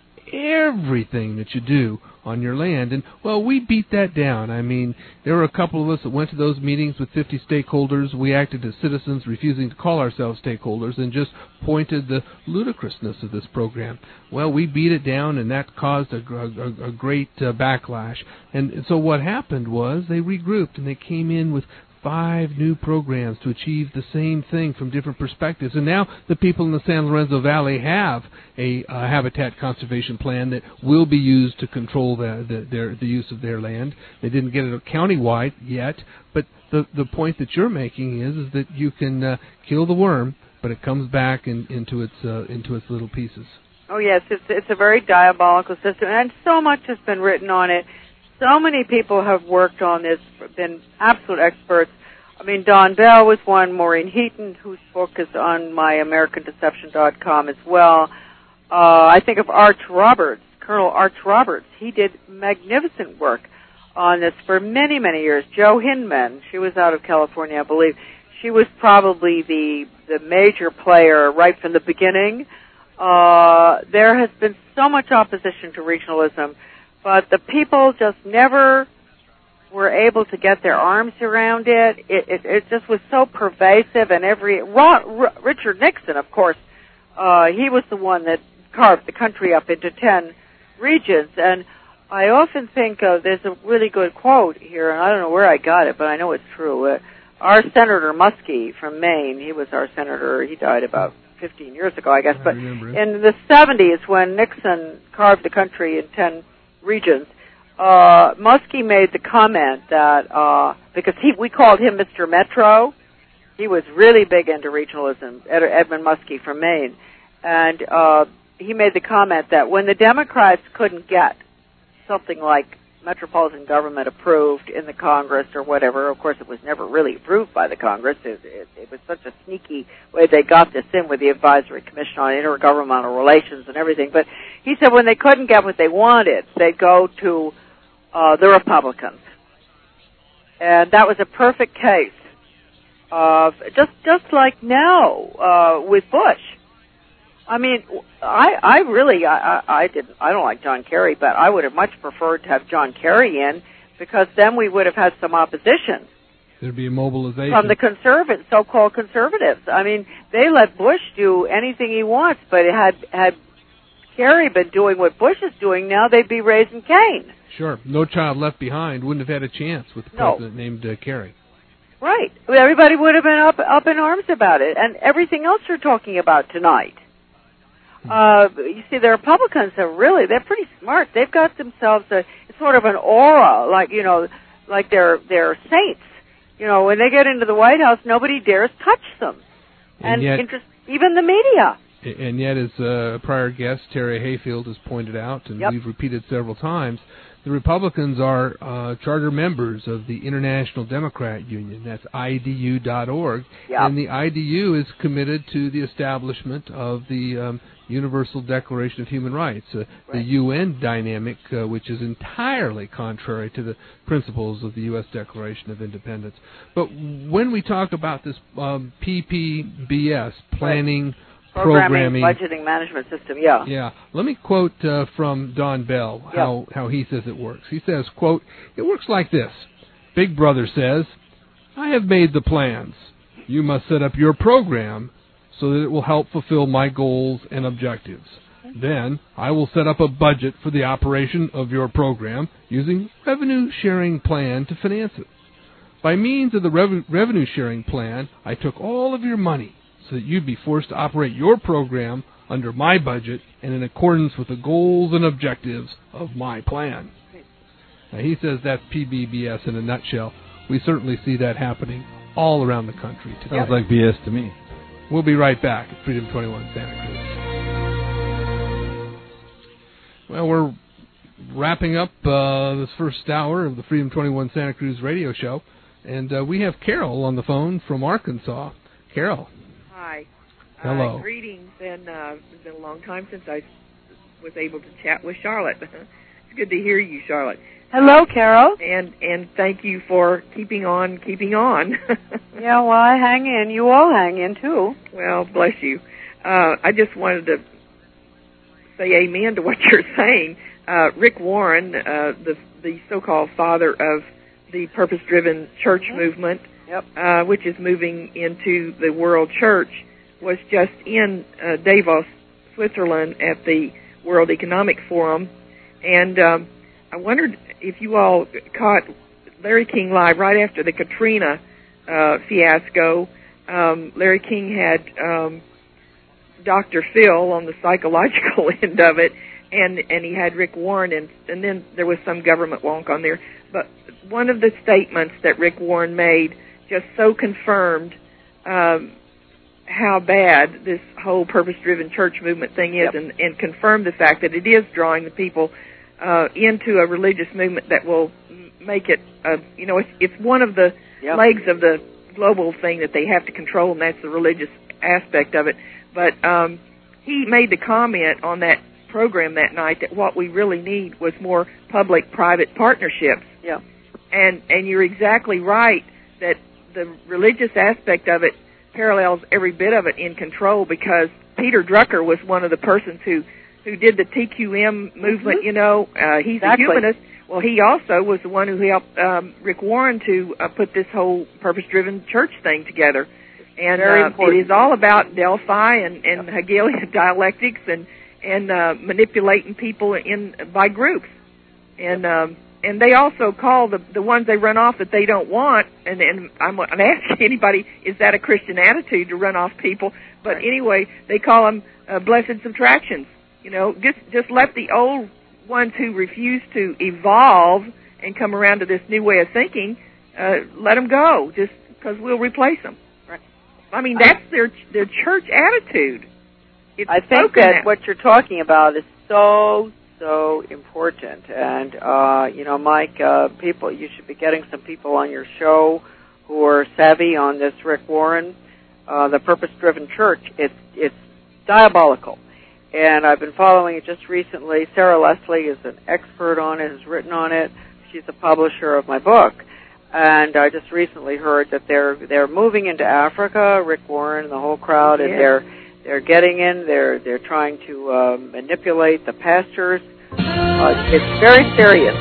everything that you do on your land. And, well, we beat that down. I mean, there were a couple of us that went to those meetings with fifty stakeholders. We acted as citizens, refusing to call ourselves stakeholders, and just pointed the ludicrousness of this program. Well, we beat it down, and that caused a, a, a great uh, backlash. And so what happened was they regrouped, and they came in with five new programs to achieve the same thing from different perspectives. And now the people in the San Lorenzo Valley have a uh, habitat conservation plan that will be used to control the, the, their, the use of their land. They didn't get it countywide yet, but the, the point that you're making is, is that you can uh, kill the worm, but it comes back in, into its uh, into its little pieces. Oh, yes, it's, it's a very diabolical system, and so much has been written on it. So many people have worked on this, been absolute experts. I mean, Don Bell was one, Maureen Heaton, whose book is on my American Deception dot com as well. Uh, I think of Arch Roberts, Colonel Arch Roberts. He did magnificent work on this for many, many years. Jo Hinman, she was out of California, I believe. She was probably the, the major player right from the beginning. Uh, there has been so much opposition to regionalism, but the people just never were able to get their arms around it. It, it, it just was so pervasive, and every Ro, R- Richard Nixon, of course, uh, he was the one that carved the country up into ten regions. And I often think uh, there's a really good quote here, and I don't know where I got it, but I know it's true. Uh, our Senator Muskie from Maine, he was our senator. He died about fifteen years ago, I guess. I but remember. In the seventies, when Nixon carved the country in ten regions, Uh, Muskie made the comment that, uh, because he, we called him Mister Metro, he was really big into regionalism, Ed, Edmund Muskie from Maine, and uh, he made the comment that when the Democrats couldn't get something like metropolitan government approved in the Congress or whatever, of course it was never really approved by the Congress, it, it, it was such a sneaky way they got this in with the Advisory Commission on Intergovernmental Relations and everything, but he said when they couldn't get what they wanted, they'd go to Uh, the Republicans. And that was a perfect case of, just just like now uh, with Bush. I mean, I I really, I, I didn't, I don't like John Kerry, but I would have much preferred to have John Kerry in, because then we would have had some opposition. There'd be a mobilization. From the conservative, so-called conservatives. I mean, they let Bush do anything he wants, but had, had Kerry been doing what Bush is doing now, they'd be raising Cain. Sure. No Child Left Behind wouldn't have had a chance with the no. president named uh, Kerry. Right. Everybody would have been up up in arms about it, and everything else you're talking about tonight. Uh, you see, the Republicans are really, they're pretty smart. They've got themselves a, it's sort of an aura, like, you know, like they're, they're saints. You know, when they get into the White House, nobody dares touch them. And, And yet- interest, even the media. And yet, as a prior guest, Terry Hayfield, has pointed out, and Yep. we've repeated several times, the Republicans are uh, charter members of the International Democrat Union. That's I D U dot org. Yep. And the I D U is committed to the establishment of the um, Universal Declaration of Human Rights, uh, the Right. U N dynamic, uh, which is entirely contrary to the principles of the U S Declaration of Independence. But when we talk about this um, P P B S, planning, Programming, programming, budgeting, management system, yeah. yeah. Let me quote uh, from Don Bell how, how he says it works. He says, quote, "It works like this. Big Brother says, I have made the plans. You must set up your program so that it will help fulfill my goals and objectives. Then I will set up a budget for the operation of your program using revenue sharing plan to finance it. By means of the rev- revenue sharing plan, I took all of your money so that you'd be forced to operate your program under my budget and in accordance with the goals and objectives of my plan." Now, he says that's P B B S in a nutshell. We certainly see that happening all around the country today. Sounds like B S to me. We'll be right back at Freedom twenty-one Santa Cruz. Well, we're wrapping up uh, this first hour of the Freedom twenty-one Santa Cruz radio show, and uh, we have Carol on the phone from Arkansas. Carol. Hi. Hello. Uh, greetings, and uh, it's been a long time since I was able to chat with Charlotte. It's good to hear you, Charlotte. Hello, Carol. And and thank you for keeping on, keeping on. Yeah, well, I hang in. You all hang in, too. Well, bless you. Uh, I just wanted to say amen to what you're saying. Uh, Rick Warren, uh, the the so-called father of the purpose-driven church Mm-hmm. movement, Yep. uh, which is moving into the world church, was just in uh, Davos, Switzerland, at the World Economic Forum, and um, I wondered if you all caught Larry King Live right after the Katrina uh, fiasco. Um, Larry King had um, Doctor Phil on the psychological end of it, and and he had Rick Warren, and and then there was some government wonk on there. But one of the statements that Rick Warren made just so confirmed um, how bad this whole purpose-driven church movement thing is, Yep. and, and confirmed the fact that it is drawing the people uh, into a religious movement that will m- make it, uh, you know, it's, it's one of the Yep. legs of the global thing that they have to control, and that's the religious aspect of it. But um, he made the comment on that program that night that what we really need was more public-private partnerships. Yeah. And and you're exactly right that the religious aspect of it parallels every bit of it in control, because Peter Drucker was one of the persons who, who did the T Q M movement, Mm-hmm. you know. Uh, he's Exactly. a humanist. Well, he also was the one who helped um, Rick Warren to uh, put this whole purpose-driven church thing together. And Very uh, it important. is all about Delphi and, and Hegelian dialectics and, and uh, manipulating people in by groups. And um, and they also call the the ones they run off that they don't want, and, and I'm, I'm asking anybody, is that a Christian attitude to run off people? But Right. anyway, they call them uh, blessed subtractions. You know, just just let the old ones who refuse to evolve and come around to this new way of thinking, uh, let them go, just because we'll replace them. Right. I mean, that's their their church attitude. It's I think spoken that at. what you're talking about is so, so important. And, uh, you know, Mike, uh, people, you should be getting some people on your show who are savvy on this Rick Warren, uh, the purpose-driven church. It's, it's diabolical. And I've been following it just recently. Sarah Leslie is an expert on it, has written on it. She's the publisher of my book. And I just recently heard that they're they're moving into Africa, Rick Warren and the whole crowd, and Yes. they're they're getting in. They're they're trying to uh, manipulate the pastors. Uh, it's very serious,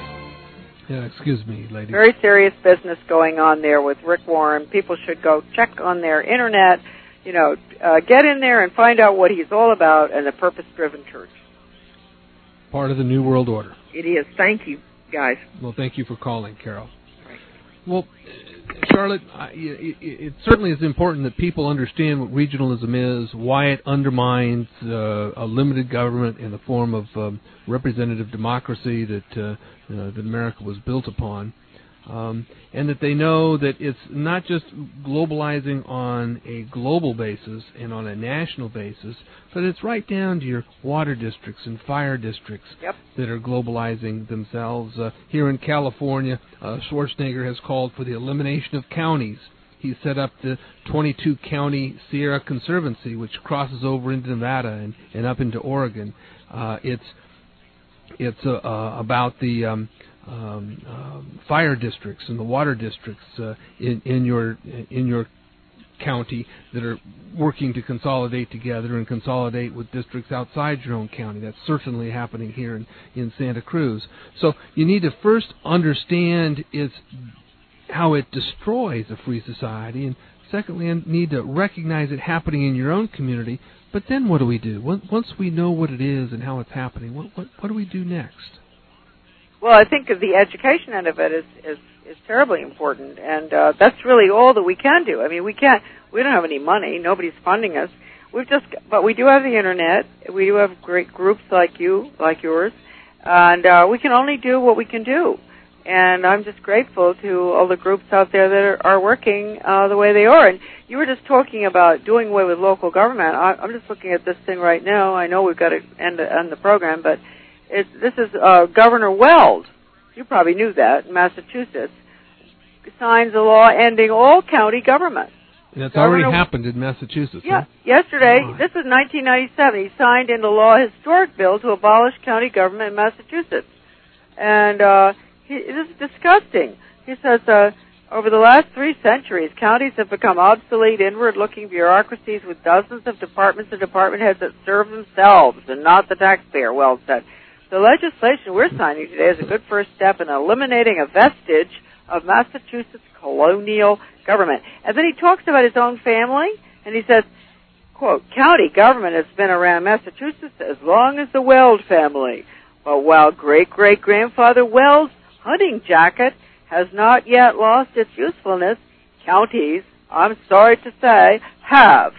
Yeah, excuse me, lady. very serious business going on there with Rick Warren. People should go check on their internet. You know, uh, get in there and find out what he's all about and the purpose-driven church. Part of the New World Order. It is. Thank you, guys. Well, thank you for calling, Carol. Well, Charlotte, I, it, it certainly is important that people understand what regionalism is, why it undermines uh, a limited government in the form of um, representative democracy that uh, uh, that America was built upon, um, and that they know that it's not just globalizing on a global basis and on a national basis, but it's right down to your water districts and fire districts yep. that are globalizing themselves. Uh, here in California, uh, Schwarzenegger has called for the elimination of counties. He set up the twenty-two county Sierra Conservancy, which crosses over into Nevada and, and up into Oregon. Uh, it's it's uh, uh, about the um, um, um, fire districts and the water districts uh, in, in your in your county that are working to consolidate together and consolidate with districts outside your own county. That's certainly happening here in, in Santa Cruz. So you need to first understand its how it destroys a free society, and secondly, you need to recognize it happening in your own community. But then what do we do? Once we know what it is and how it's happening, what what, what do we do next? Well, I think the education end of it is is, is terribly important, and uh, that's really all that we can do. I mean, we can't. We don't have any money. Nobody's funding us. We've just, but we do have the internet. We do have great groups like you, like yours, and uh, we can only do what we can do. And I'm just grateful to all the groups out there that are, are working uh, the way they are. And you were just talking about doing away with local government. I, I'm just looking at this thing right now. I know we've got to end, end the program, but it's, this is uh, Governor Weld. You probably knew that in Massachusetts. Signs a law ending all county government. And that's Governor, already happened in Massachusetts. Yeah, huh? yesterday. Oh. This is nineteen ninety-seven. He signed into law a historic bill to abolish county government in Massachusetts. And uh, he, this is disgusting. He says, uh, over the last three centuries, counties have become obsolete, inward-looking bureaucracies with dozens of departments and department heads that serve themselves and not the taxpayer, Weld said. The legislation we're signing today is a good first step in eliminating a vestige of Massachusetts colonial government. And then he talks about his own family, and he says, quote, county government has been around Massachusetts as long as the Weld family. But while great-great-grandfather Weld's hunting jacket has not yet lost its usefulness, counties, I'm sorry to say, have.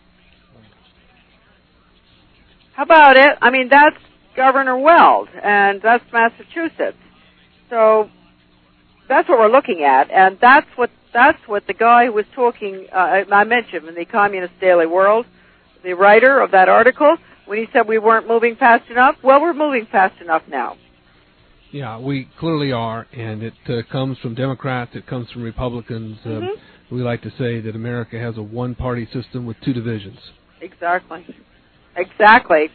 How about it? I mean, that's Governor Weld, and that's Massachusetts. So that's what we're looking at, and that's what that's what the guy who was talking, uh, I mentioned in the Communist Daily World, the writer of that article, when he said we weren't moving fast enough. Well, we're moving fast enough now. Yeah, we clearly are, and it uh, comes from Democrats, it comes from Republicans. Mm-hmm. Um, we like to say that America has a one-party system with two divisions. Exactly. Exactly.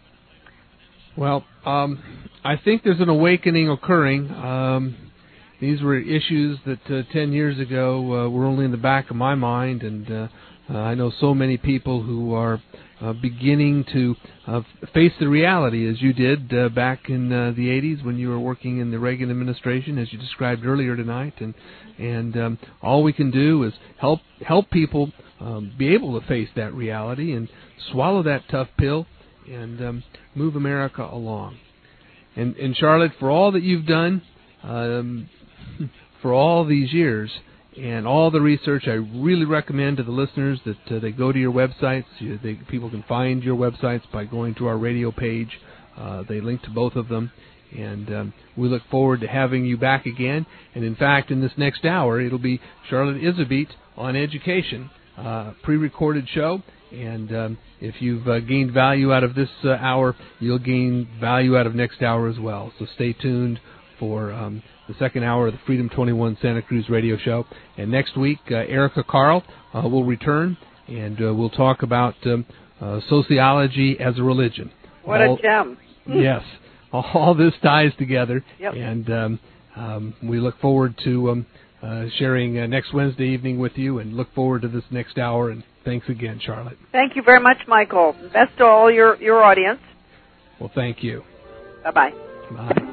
Well, um, I think there's an awakening occurring. Um, these were issues that uh, ten years ago uh, were only in the back of my mind, and uh, uh, I know so many people who are uh, beginning to uh, face the reality, as you did uh, back in uh, the eighties when you were working in the Reagan administration, as you described earlier tonight. And and um, all we can do is help help people um, be able to face that reality and swallow that tough pill and um, move America along. And, and Charlotte, for all that you've done, um, for all these years, and all the research, I really recommend to the listeners that uh, they go to your websites. You, they, people can find your websites by going to our radio page. Uh, they link to both of them. And um, we look forward to having you back again. And in fact, in this next hour, it'll be Charlotte Iserbyt on education, uh, pre-recorded show. And um, if you've uh, gained value out of this uh, hour, you'll gain value out of next hour as well. So stay tuned for um, the second hour of the Freedom twenty-one Santa Cruz radio show. And next week, uh, Erica Carl uh, will return, and uh, we'll talk about um, uh, sociology as a religion. What all, a gem. Yes. All this ties together, yep. and um, um, we look forward to um, uh, sharing uh, next Wednesday evening with you, and look forward to this next hour. And thanks again, Charlotte. Thank you very much, Michael. Best to all your, your audience. Well, thank you. Bye-bye. Bye.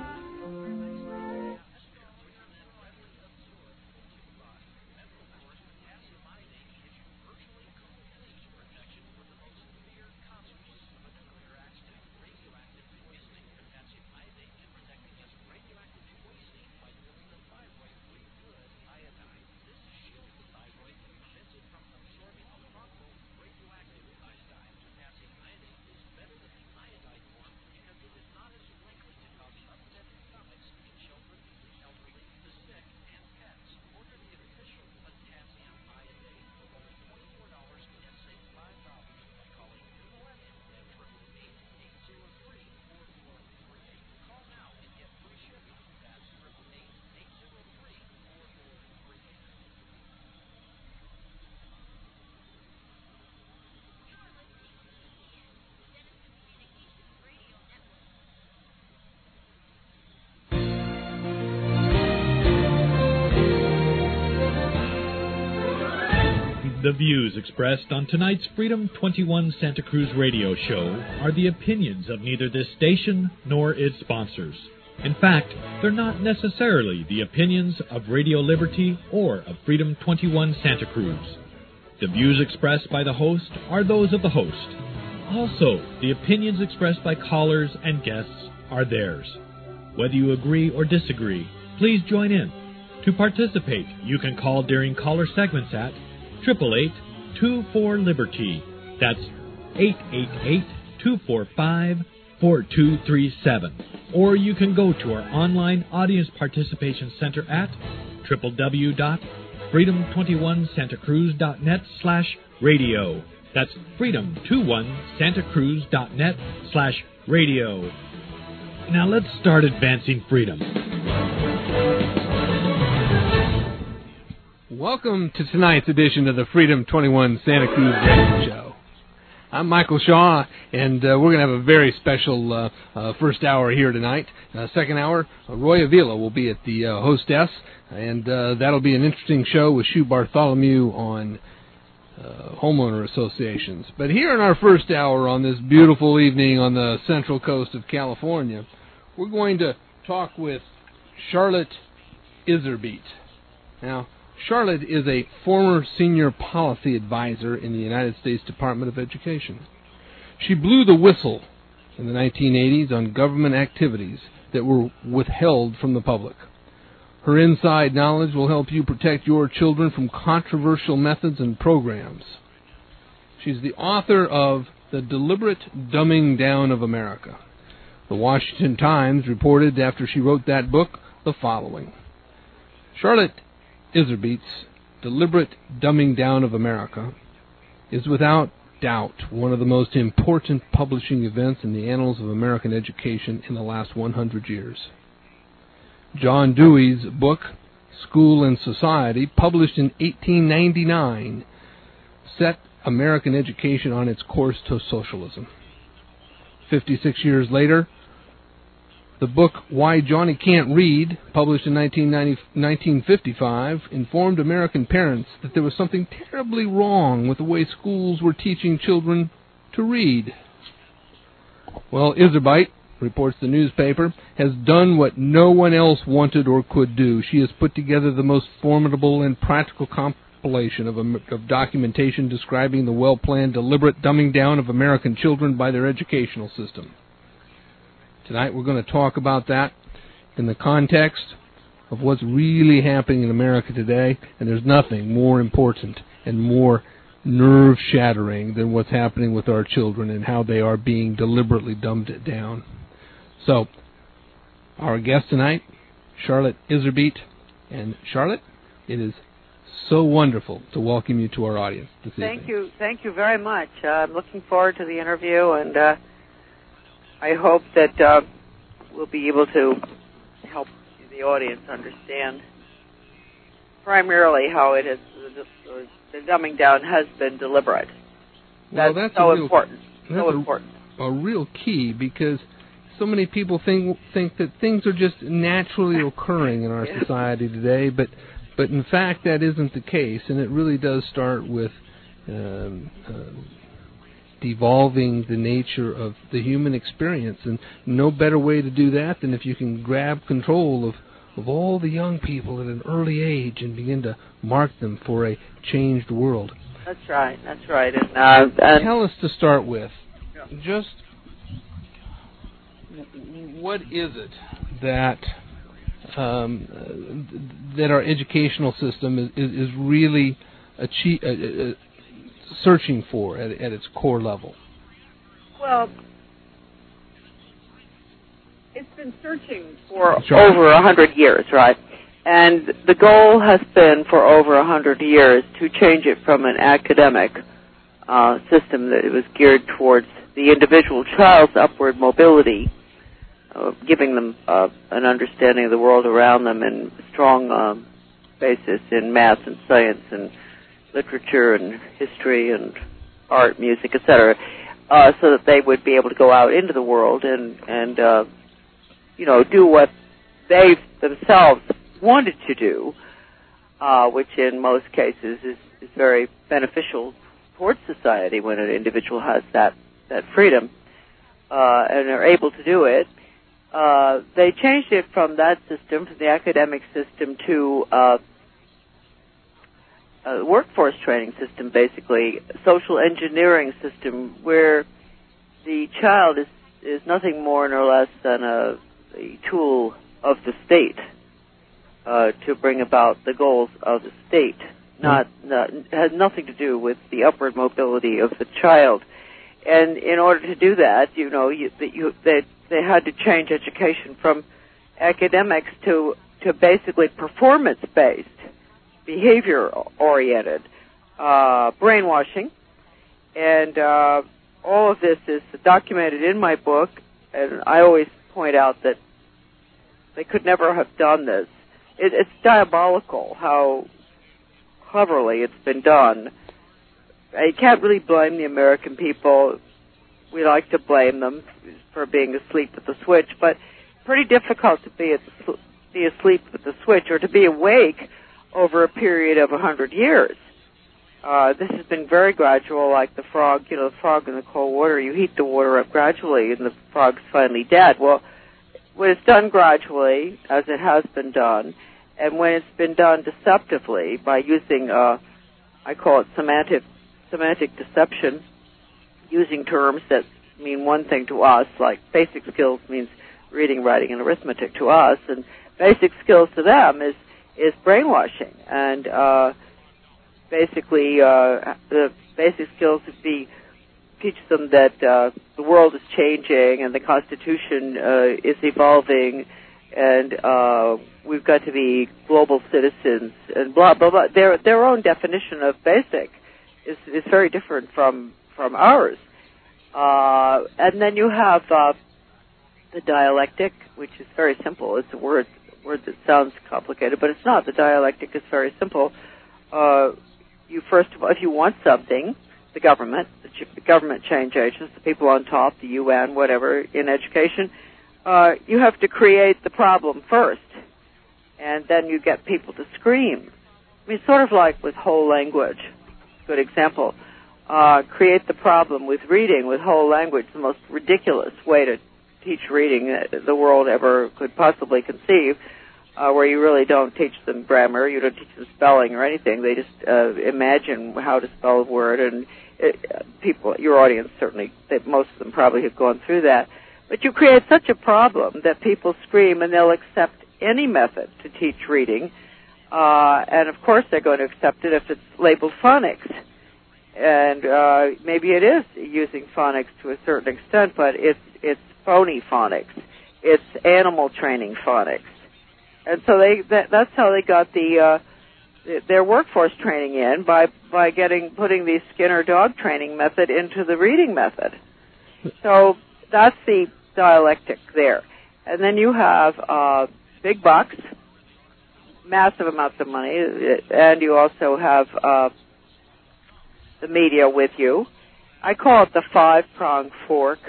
The views expressed on tonight's Freedom twenty-one Santa Cruz radio show are the opinions of neither this station nor its sponsors. In fact, they're not necessarily the opinions of Radio Liberty or of Freedom twenty-one Santa Cruz. The views expressed by the host are those of the host. Also, the opinions expressed by callers and guests are theirs. Whether you agree or disagree, please join in. To participate, you can call during caller segments at eight eight eight, two four, Liberty. That's eight eight eight, two four five, four two three seven. Or you can go to our online audience participation center at w w w dot freedom twenty-one santa cruz dot net slash radio. That's freedom twenty-one santa cruz dot net slash radio. Now let's start advancing freedom. Welcome to tonight's edition of the Freedom twenty-one Santa Cruz Radio Show. I'm Michael Shaw, and uh, we're going to have a very special uh, uh, first hour here tonight. Uh, second hour, uh, Roy Avila will be at the uh, hostess, and uh, that'll be an interesting show with Shu Bartholomew on uh, homeowner associations. But here in our first hour on this beautiful evening on the central coast of California, we're going to talk with Charlotte Iserbyt. Now, Charlotte is a former senior policy advisor in the United States Department of Education. She blew the whistle in the nineteen eighties on government activities that were withheld from the public. Her inside knowledge will help you protect your children from controversial methods and programs. She's the author of The Deliberate Dumbing Down of America. The Washington Times reported after she wrote that book the following: Charlotte Iserbyt's Deliberate Dumbing Down of America is without doubt one of the most important publishing events in the annals of American education in the last one hundred years. John Dewey's book, School and Society, published in eighteen ninety-nine, set American education on its course to socialism. fifty-six years later, the book Why Johnny Can't Read, published in nineteen fifty-five, informed American parents that there was something terribly wrong with the way schools were teaching children to read. Well, Iserbyt, reports the newspaper, has done what no one else wanted or could do. She has put together the most formidable and practical compilation of, of documentation describing the well-planned, deliberate dumbing down of American children by their educational system. Tonight we're going to talk about that in the context of what's really happening in America today, and there's nothing more important and more nerve-shattering than what's happening with our children and how they are being deliberately dumbed down. So, our guest tonight, Charlotte Iserbyt. And Charlotte, it is so wonderful to welcome you to our audience this evening. Thank you. Thank you very much. Uh, I'm looking forward to the interview, and uh, I hope that uh, we'll be able to help the audience understand primarily how it is, the, the dumbing down has been deliberate. That's, well, that's so real, important. That's so a, important. A real key, because so many people think think that things are just naturally occurring in our yeah. society today, but but in fact that isn't the case, and it really does start with um, uh, devolving the nature of the human experience, and no better way to do that than if you can grab control of, of all the young people at an early age and begin to mark them for a changed world. That's right, that's right. And, uh, and Tell us to start with, just what is it that um, that our educational system is, is, is really achieve, uh, uh, searching for at, at its core level? Well, it's been searching for sure. over a hundred years, right? And the goal has been for over a hundred years to change it from an academic uh, system that was geared towards the individual child's upward mobility, uh, giving them uh, an understanding of the world around them and a strong um, basis in math and science and literature and history and art, music, et cetera, uh, so that they would be able to go out into the world and, and uh, you know, do what they themselves wanted to do, uh, which in most cases is is very beneficial towards society when an individual has that, that freedom uh, and are able to do it. Uh, they changed it from that system, from the academic system, to uh, a workforce training system, basically, a social engineering system, where the child is, is nothing more nor less than a, a tool of the state uh, to bring about the goals of the state. Not, not has nothing to do with the upward mobility of the child. And in order to do that, you know, you, you, they they had to change education from academics to to basically performance-based, behavior-oriented, uh, brainwashing, and uh, all of this is documented in my book. And I always point out that they could never have done this. It, it's diabolical how cleverly it's been done. You can't really blame the American people. We like to blame them for being asleep at the switch, but pretty difficult to be, at the, be asleep at the switch or to be awake over a period of a hundred years. Uh, this has been very gradual, like the frog, you know, the frog in the cold water. You heat the water up gradually, and the frog's finally dead. Well, when it's done gradually, as it has been done, and when it's been done deceptively by using, uh, I call it semantic semantic deception, using terms that mean one thing to us, like basic skills means reading, writing, and arithmetic to us, and basic skills to them is is brainwashing. And uh, basically, uh, the basic skills would be teach them that uh, the world is changing and the Constitution uh, is evolving, and uh, we've got to be global citizens, and blah blah blah. Their their own definition of basic is is very different from from ours. Uh, and then you have uh, the dialectic, which is very simple. It's a word word that sounds complicated, but it's not. The dialectic is very simple. Uh, you first of all, if you want something, the government, the government change agents, the people on top, the U N, whatever, in education, uh, you have to create the problem first, and then you get people to scream. I mean, sort of like with whole language. Good example. Uh, create the problem with reading, with whole language, the most ridiculous way to teach reading that the world ever could possibly conceive, uh, where you really don't teach them grammar, you don't teach them spelling or anything. They just uh, imagine how to spell a word, and it, uh, people, your audience certainly, they, most of them probably have gone through that. But you create such a problem that people scream, and they'll accept any method to teach reading, uh, and of course they're going to accept it if it's labeled phonics. And uh, maybe it is using phonics to a certain extent, but it's it's phony phonics. It's animal training phonics. And so they that, that's how they got the uh, their workforce training in, by by getting putting the Skinner dog training method into the reading method. So that's the dialectic there. And then you have uh, big bucks, massive amounts of money, and you also have uh, the media with you. I call it the five-pronged fork.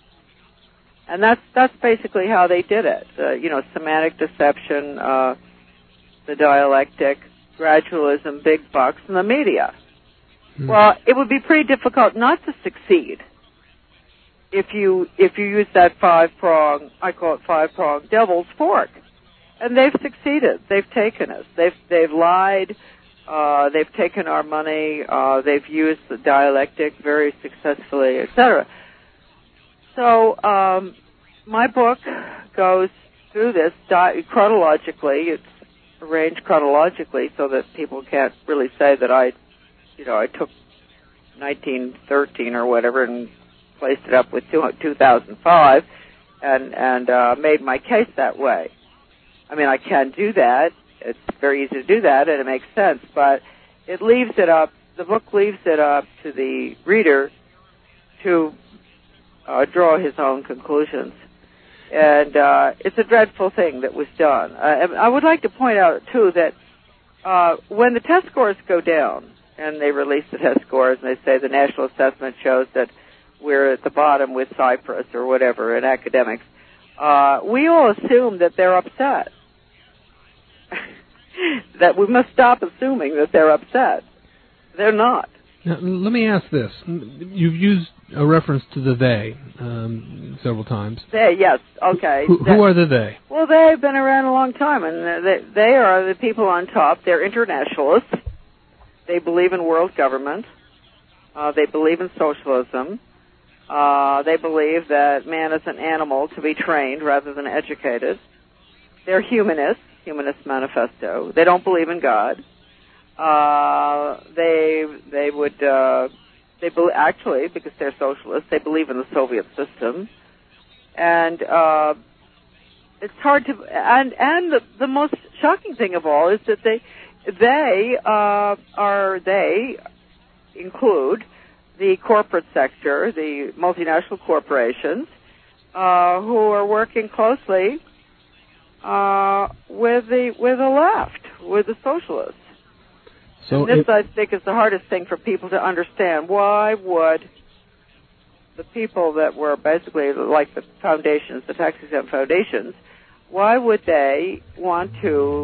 And that's that's basically how they did it. Uh, you know, semantic deception, uh, the dialectic, gradualism, big bucks, and the media. Mm. Well, it would be pretty difficult not to succeed if you if you use that five-prong, I call it five-pronged devil's fork. And they've succeeded. They've taken us. They've they've lied. Uh, they've taken our money. Uh, they've used the dialectic very successfully, et cetera. So um, my book goes through this di- chronologically. It's arranged chronologically so that people can't really say that I, you know, I took nineteen thirteen or whatever and placed it up with two thousand five and and uh, made my case that way. I mean, I can do that. It's very easy to do that, and it makes sense. But it leaves it up. The book leaves it up to the reader to Uh, draw his own conclusions. And uh, it's a dreadful thing that was done. Uh, I would like to point out, too, that uh, when the test scores go down, and they release the test scores, and they say the national assessment shows that we're at the bottom with Cyprus or whatever in academics, uh, we all assume that they're upset. That we must stop assuming that they're upset. They're not. Now, let me ask this. You've used a reference to the they um, several times. They, yes, okay. Who, who are the they? Well, they've been around a long time, and they, they are the people on top. They're internationalists. They believe in world government. Uh, they believe in socialism. Uh, they believe that man is an animal to be trained rather than educated. They're humanists, Humanist Manifesto. They don't believe in God. Uh, they they would uh, they be, actually, because they're socialists, they believe in the Soviet system, and uh, it's hard to. And and the, the most shocking thing of all is that they they uh, are they include the corporate sector, the multinational corporations, uh, who are working closely uh, with the with the left, with the socialists. So and this, if, I think, is the hardest thing for people to understand. Why would the people that were basically like the foundations, the tax-exempt foundations, why would they want to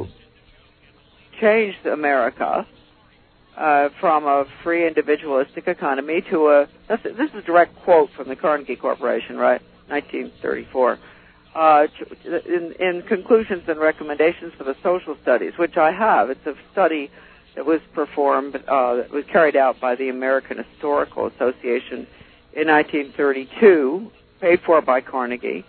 change America uh, from a free individualistic economy to a, this is a direct quote from the Carnegie Corporation, right, nineteen thirty-four, uh, in, in Conclusions and Recommendations for the Social Studies, which I have. It's a study that was performed, uh, that was carried out by the American Historical Association in nineteen thirty-two, paid for by Carnegie.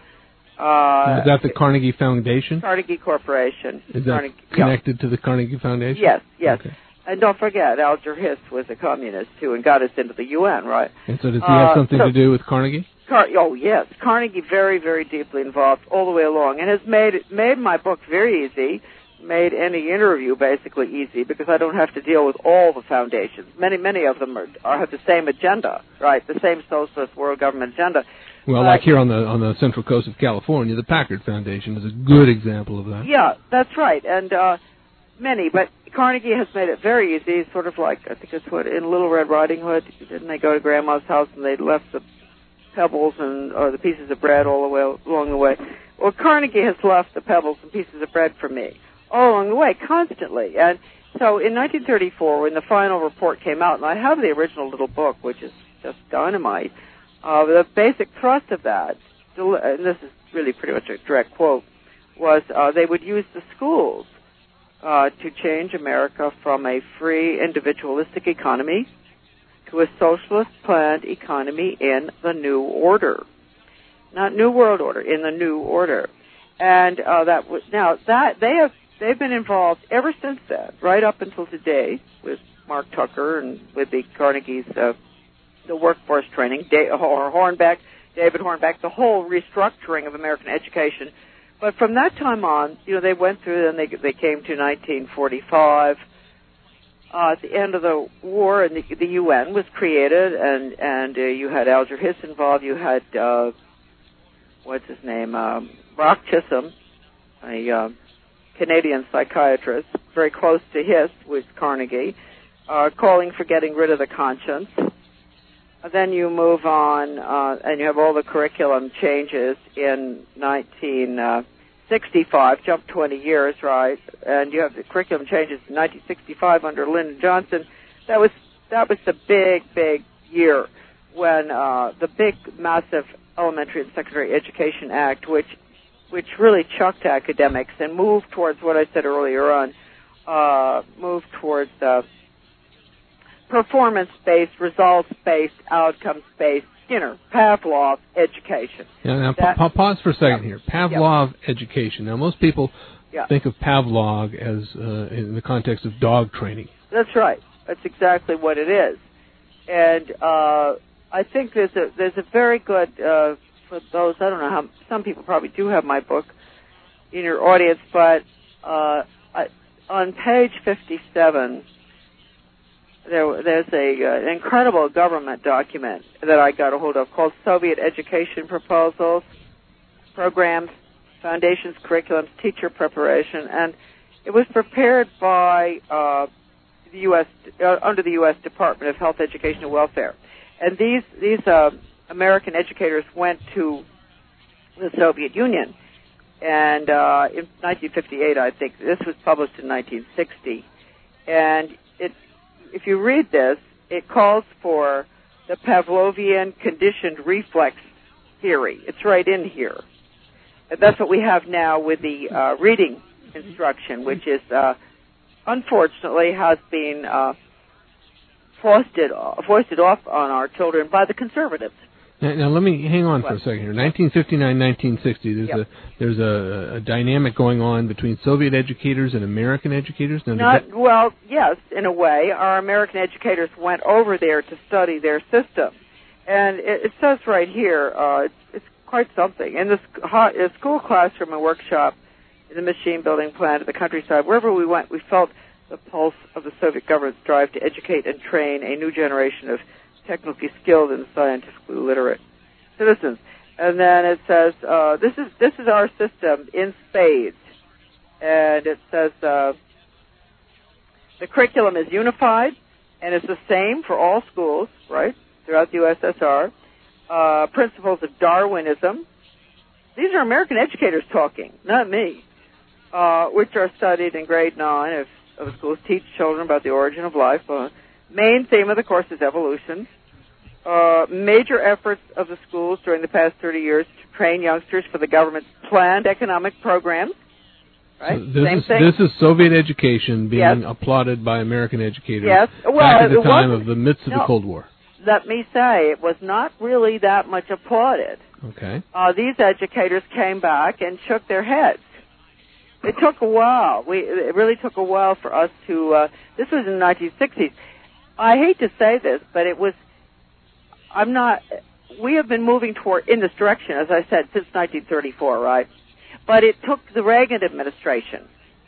Uh, is that the Carnegie Foundation? Carnegie Corporation. Is that Carnegie, connected yeah. to the Carnegie Foundation? Yes, yes. Okay. And don't forget, Alger Hiss was a communist, too, and got us into the U N, right? And so does he have uh, something so, to do with Carnegie? Car- oh, yes. Carnegie very, very deeply involved all the way along, and has made made my book very easy, made any interview basically easy, because I don't have to deal with all the foundations. Many, many of them are, are have the same agenda, right? The same socialist world government agenda. Well, but, like here on the on the Central Coast of California, the Packard Foundation is a good example of that. Yeah, that's right, and uh, many. But Carnegie has made it very easy, sort of like, I think it's what, in Little Red Riding Hood, didn't they go to Grandma's house and they left the pebbles and or the pieces of bread all the way along the way? Well, Carnegie has left the pebbles and pieces of bread for me all along the way, constantly. And so in nineteen thirty-four, when the final report came out, and I have the original little book, which is just dynamite, uh, the basic thrust of that, and this is really pretty much a direct quote, was uh, they would use the schools uh, to change America from a free individualistic economy to a socialist planned economy in the New Order. Not New World Order, in the New Order. And uh, that was, now that they have they've been involved ever since then, right up until today, with Mark Tucker and with the Carnegie's uh, the workforce training, Day, or Hornbeck, David Hornbeck, the whole restructuring of American education. But from that time on, you know, they went through, and they they came to nineteen forty-five. Uh, at the end of the war, and the, the U N was created, and and uh, you had Alger Hiss involved. You had uh, what's his name, um, Brock Chisholm, a uh, Canadian psychiatrist, very close to Hiss with Carnegie, uh, calling for getting rid of the conscience. Then you move on, uh, and you have all the curriculum changes in nineteen sixty-five, jump twenty years, right? And you have the curriculum changes in nineteen sixty-five under Lyndon Johnson. That was that was the big, big year when uh, the big, massive Elementary and Secondary Education Act, which which really chucked academics and moved towards what I said earlier on, uh, moved towards uh, performance-based, results-based, outcomes-based, Skinner, Pavlov education. Yeah, now, that, pa- pause for a second yeah, here. Pavlov yeah. education. Now, most people yeah. think of Pavlov as uh, in the context of dog training. That's right. That's exactly what it is. And uh, I think there's a there's a very good uh, for those. I don't know how some people probably do have my book in your audience, but uh, I, on page fifty-seven. There, there's a, uh, an incredible government document that I got a hold of called Soviet Education Proposals, Programs, Foundations, Curriculums, Teacher Preparation, and it was prepared by uh, the U S uh, under the U S Department of Health, Education, and Welfare. And these these uh, American educators went to the Soviet Union, and uh, in nineteen fifty-eight, I think this was published in nineteen sixty, and it. if you read this, it calls for the Pavlovian conditioned reflex theory. It's right in here. And that's what we have now with the uh, reading instruction, which is, uh, unfortunately, has been uh, foisted, foisted off on our children by the conservatives. Now, now let me hang on for a second here. nineteen fifty-nine, nineteen sixty. There's yep. a there's a, a dynamic going on between Soviet educators and American educators. Now, Not that... well, yes, in a way. Our American educators went over there to study their system, and it, it says right here, uh, it's, it's quite something. In this hot, in school classroom and workshop, in the machine building plant, at the countryside, wherever we went, we felt the pulse of the Soviet government's drive to educate and train a new generation of technically skilled and scientifically literate citizens. And then it says, uh, this is this is our system in spades. And it says uh, the curriculum is unified and it's the same for all schools, right, throughout the U S S R. Uh, principles of Darwinism. These are American educators talking, not me, uh, which are studied in grade nine of, of schools, teach children about the origin of life. Uh, main theme of the course is evolution. Uh, major efforts of the schools during the past thirty years to train youngsters for the government's planned economic programs. Right? So this Same is thing. this is Soviet education being yes. applauded by American educators yes. well, back at the it time wasn't. of the midst of no, the Cold War. Let me say, it was not really that much applauded. Okay. Uh, these educators came back and shook their heads. It took a while. We it really took a while for us to. Uh, this was in the nineteen sixties. I hate to say this, but it was. I'm not. We have been moving toward in this direction, as I said, since nineteen thirty-four, right? But it took the Reagan administration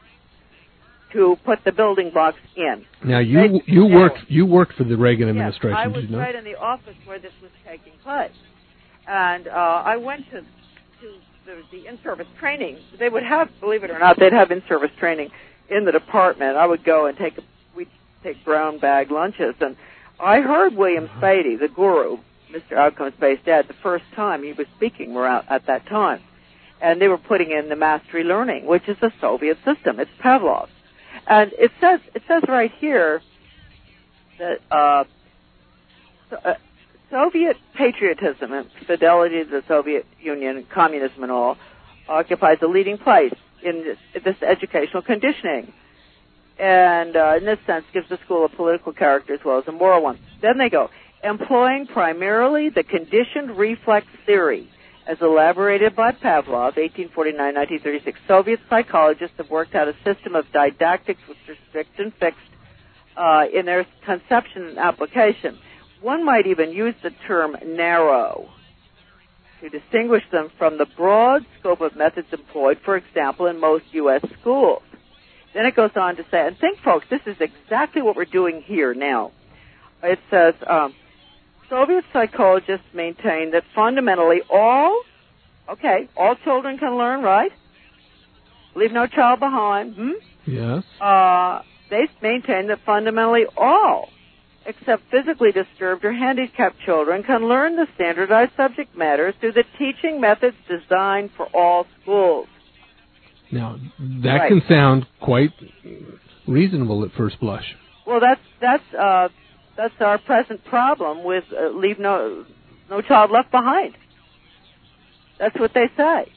to put the building blocks in. Now you they, you worked you worked for the Reagan administration, yes, I was did you know? right in the office where this was taking place, and uh, I went to to the, the in-service training. They would have, believe it or not, they'd have in-service training in the department. I would go and take a, we'd take brown bag lunches, and I heard William Spady, the guru, Mister Outcomes-Based Dad, the first time he was speaking around at that time. And they were putting in the mastery learning, which is the Soviet system. It's Pavlov. And it says it says right here that uh, so, uh, Soviet patriotism and fidelity to the Soviet Union, communism and all, occupies a leading place in this, this educational conditioning. And uh, in this sense, gives the school a political character as well as a moral one. Then they go, employing primarily the conditioned reflex theory, as elaborated by Pavlov, eighteen forty-nine to nineteen thirty-six. Soviet psychologists have worked out a system of didactics which are strict and fixed uh, in their conception and application. One might even use the term narrow to distinguish them from the broad scope of methods employed, for example, in most U S schools. Then it goes on to say, and think, folks, this is exactly what we're doing here now. It says, um, Soviet psychologists maintain that fundamentally all, okay, all children can learn, right? Leave no child behind. Hmm? Yes. Uh, they maintain that fundamentally all, except physically disturbed or handicapped children, can learn the standardized subject matter through the teaching methods designed for all schools. Now, that right. can sound quite reasonable at first blush. Well, that's that's uh, that's our present problem with uh, leave no no child left behind. That's what they say.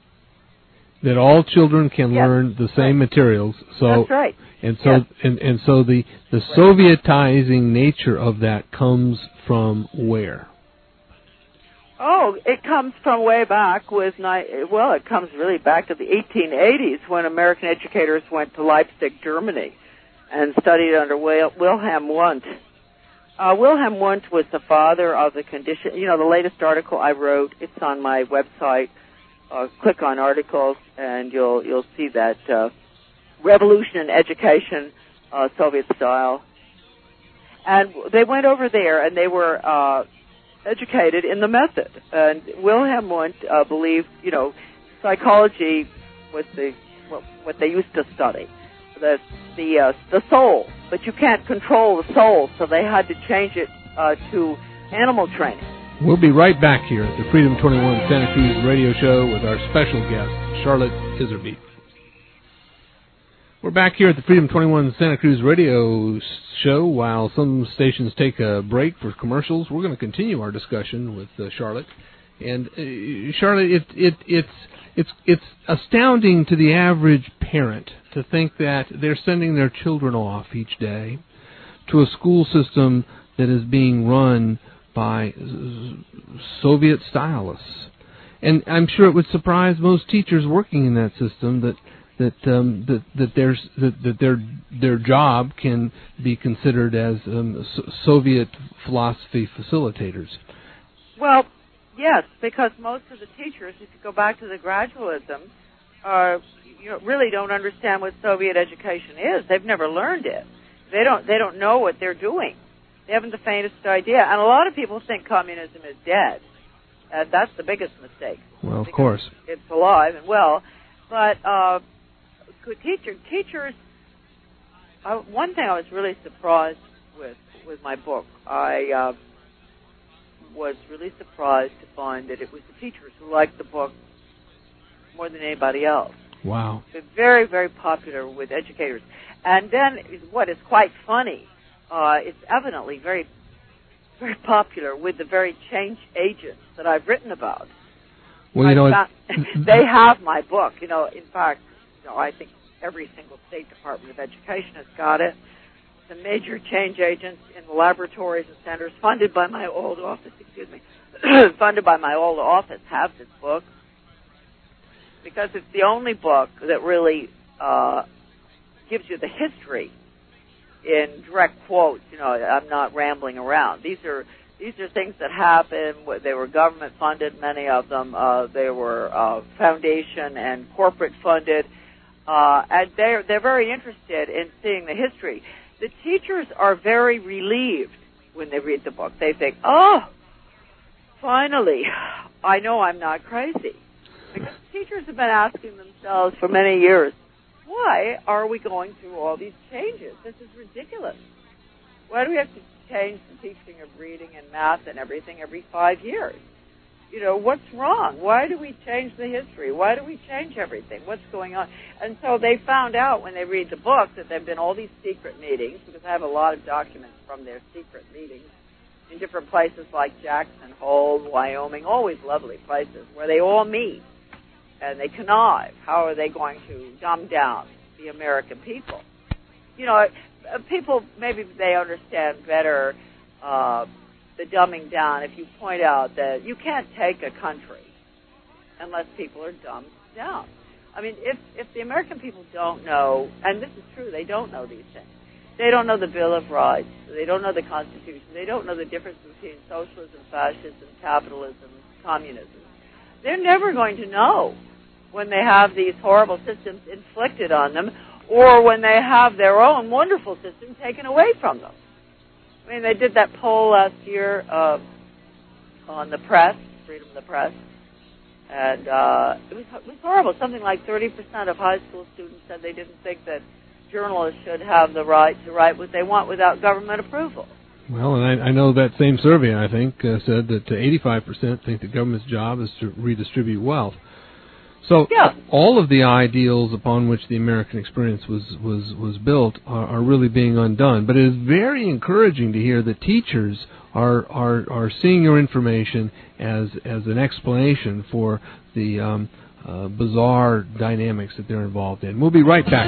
That all children can yes. learn the same right. materials. So, that's right. And so, yes. and, and so the the Sovietizing nature of that comes from where? Oh, it comes from way back with, well, it comes really back to the eighteen eighties when American educators went to Leipzig, Germany, and studied under Wilhelm Wundt. Uh, Wilhelm Wundt was the father of the condition. You know, the latest article I wrote, it's on my website. Uh, click on articles, and you'll you'll see that uh, revolution in education, uh, Soviet style. And they went over there, and they were uh, educated in the method. And Wilhelm Wundt uh, believed, you know, psychology was the what, what they used to study, the the uh, the soul. But you can't control the soul, so they had to change it uh, to animal training. We'll be right back here at the Freedom twenty-one Santa Cruz radio show with our special guest, Charlotte Iserbyt. We're back here at the Freedom twenty-one Santa Cruz radio show. While some stations take a break for commercials, we're going to continue our discussion with uh, Charlotte. And uh, Charlotte, it, it, it's it's it's astounding to the average parent to think that they're sending their children off each day to a school system that is being run by Soviet stylists. And I'm sure it would surprise most teachers working in that system that that um, that that their that, that their their job can be considered as um, so- Soviet philosophy facilitators. Well, yes, because most of the teachers, if you go back to the gradualism, uh, you know, really don't understand what Soviet education is. They've never learned it. They don't they don't know what they're doing. They haven't the faintest idea. And a lot of people think communism is dead. Uh, that's the biggest mistake. Well, of course. It's alive and well. But uh, teacher, teachers, uh, one thing I was really surprised with with my book, I uh, was really surprised to find that it was the teachers who liked the book more than anybody else. Wow. It's very, very popular with educators. And then what is quite funny, uh, it's evidently very, very popular with the very change agents that I've written about. Well, you know, found, they have my book. You know, in fact, you know, I think every single State Department of Education has got it. The major change agents in the laboratories and centers funded by my old office, excuse me, funded by my old office have this book because it's the only book that really uh, gives you the history in direct quotes. You know, I'm not rambling around. These are these are things that happened. They were government funded, many of them. Uh, they were uh, foundation and corporate funded, uh, and they're they're very interested in seeing the history. The teachers are very relieved when they read the book. They think, "Oh, finally, I know I'm not crazy." Because teachers have been asking themselves for many years, why are we going through all these changes? This is ridiculous. Why do we have to change the teaching of reading and math and everything every five years? You know, what's wrong? Why do we change the history? Why do we change everything? What's going on? And so they found out when they read the book that there have been all these secret meetings, because I have a lot of documents from their secret meetings in different places like Jackson Hole, Wyoming, always lovely places where they all meet. And they connive. How are they going to dumb down the American people? You know, people, maybe they understand better uh, the dumbing down if you point out that you can't take a country unless people are dumbed down. I mean, if, if the American people don't know, and this is true, they don't know these things. They don't know the Bill of Rights. They don't know the Constitution. They don't know the difference between socialism, fascism, capitalism, communism. They're never going to know when they have these horrible systems inflicted on them or when they have their own wonderful system taken away from them. I mean, they did that poll last year uh, on the press, freedom of the press, and uh, it, was, it was horrible. Something like thirty percent of high school students said they didn't think that journalists should have the right to write what they want without government approval. Well, and I, I know that same survey, I think, uh, said that uh, eighty-five percent think the government's job is to redistribute wealth. So yeah. all of the ideals upon which the American experience was, was, was built are, are really being undone. But it is very encouraging to hear that teachers are are, are seeing your information as as an explanation for the um, uh, bizarre dynamics that they're involved in. We'll be right back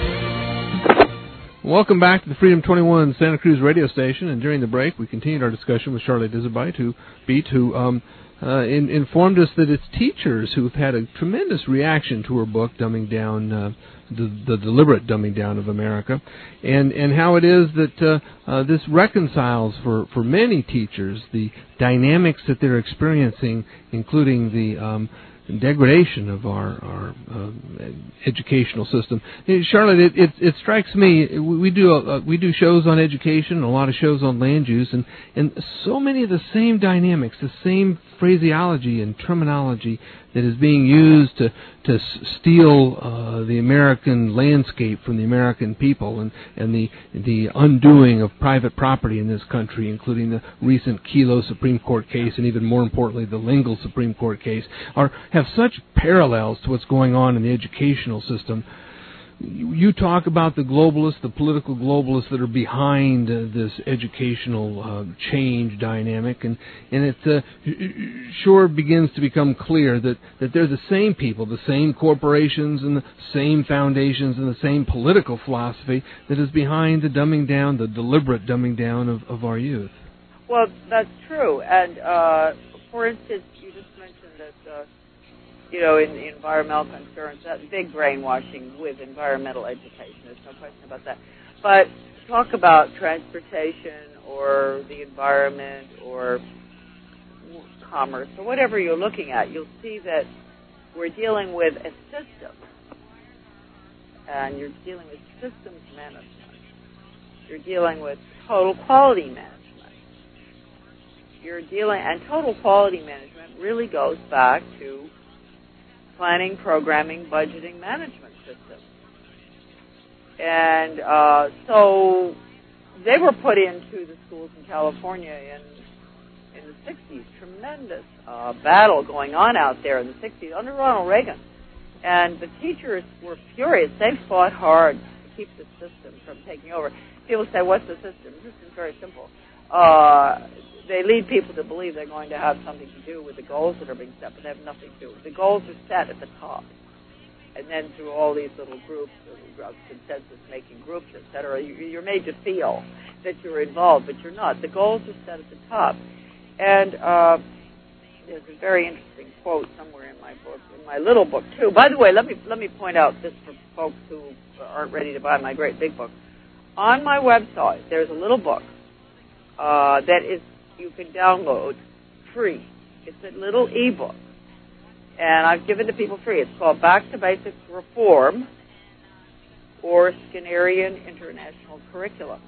here. Welcome back to the Freedom twenty-one Santa Cruz radio station. And during the break, we continued our discussion with Charlotte Disabite, who beat who. Um, Uh, in, informed us that it's teachers who've had a tremendous reaction to her book, Dumbing Down, uh, the, the Deliberate Dumbing Down of America, and, and how it is that uh, uh, this reconciles for, for many teachers the dynamics that they're experiencing, including the um, degradation of our, our um, educational system. Hey, Charlotte, it, it, it strikes me we, we do uh, we do shows on education, a lot of shows on land use, and, and so many of the same dynamics, the same phraseology and terminology that is being used to to steal uh, the American landscape from the American people, and, and the the undoing of private property in this country, including the recent Kelo Supreme Court case, and even more importantly, the Lingle Supreme Court case, are have such parallels to what's going on in the educational system. you, you talk about the globalists, the political globalists that are behind uh, this educational uh, change dynamic, and and it uh, sure begins to become clear that that they're the same people, the same corporations, and the same foundations, and the same political philosophy that is behind the dumbing down, the deliberate dumbing down of, of our youth. Well, that's true. And, uh, for instance, you just mentioned that, uh, you know, in, in environmental concerns, that big brainwashing with environmental education. There's no question about that. But talk about transportation or the environment or commerce or whatever you're looking at, you'll see that we're dealing with a system. And you're dealing with systems management. You're dealing with total quality management. You're dealing, and total quality management really goes back to planning, programming, budgeting, management systems. And uh, so they were put into the schools in California in in the sixties. Tremendous uh, battle going on out there in the sixties under Ronald Reagan. And the teachers were furious. They fought hard to keep the system from taking over. People say, what's the system? The system's very simple. Uh, they lead people to believe they're going to have something to do with the goals that are being set, but they have nothing to do. The goals are set at the top. And then through all these little groups, little consensus-making groups, et cetera, you're made to feel that you're involved, but you're not. The goals are set at the top. And uh, there's a very interesting quote somewhere in my book, in my little book, too. By the way, let me let me point out this for folks who aren't ready to buy my great big book. On my website, there's a little book uh, that is you can download free. It's a little e-book. And I've given to people free. It's called Back to Basics Reform or Skinnerian International Curriculum.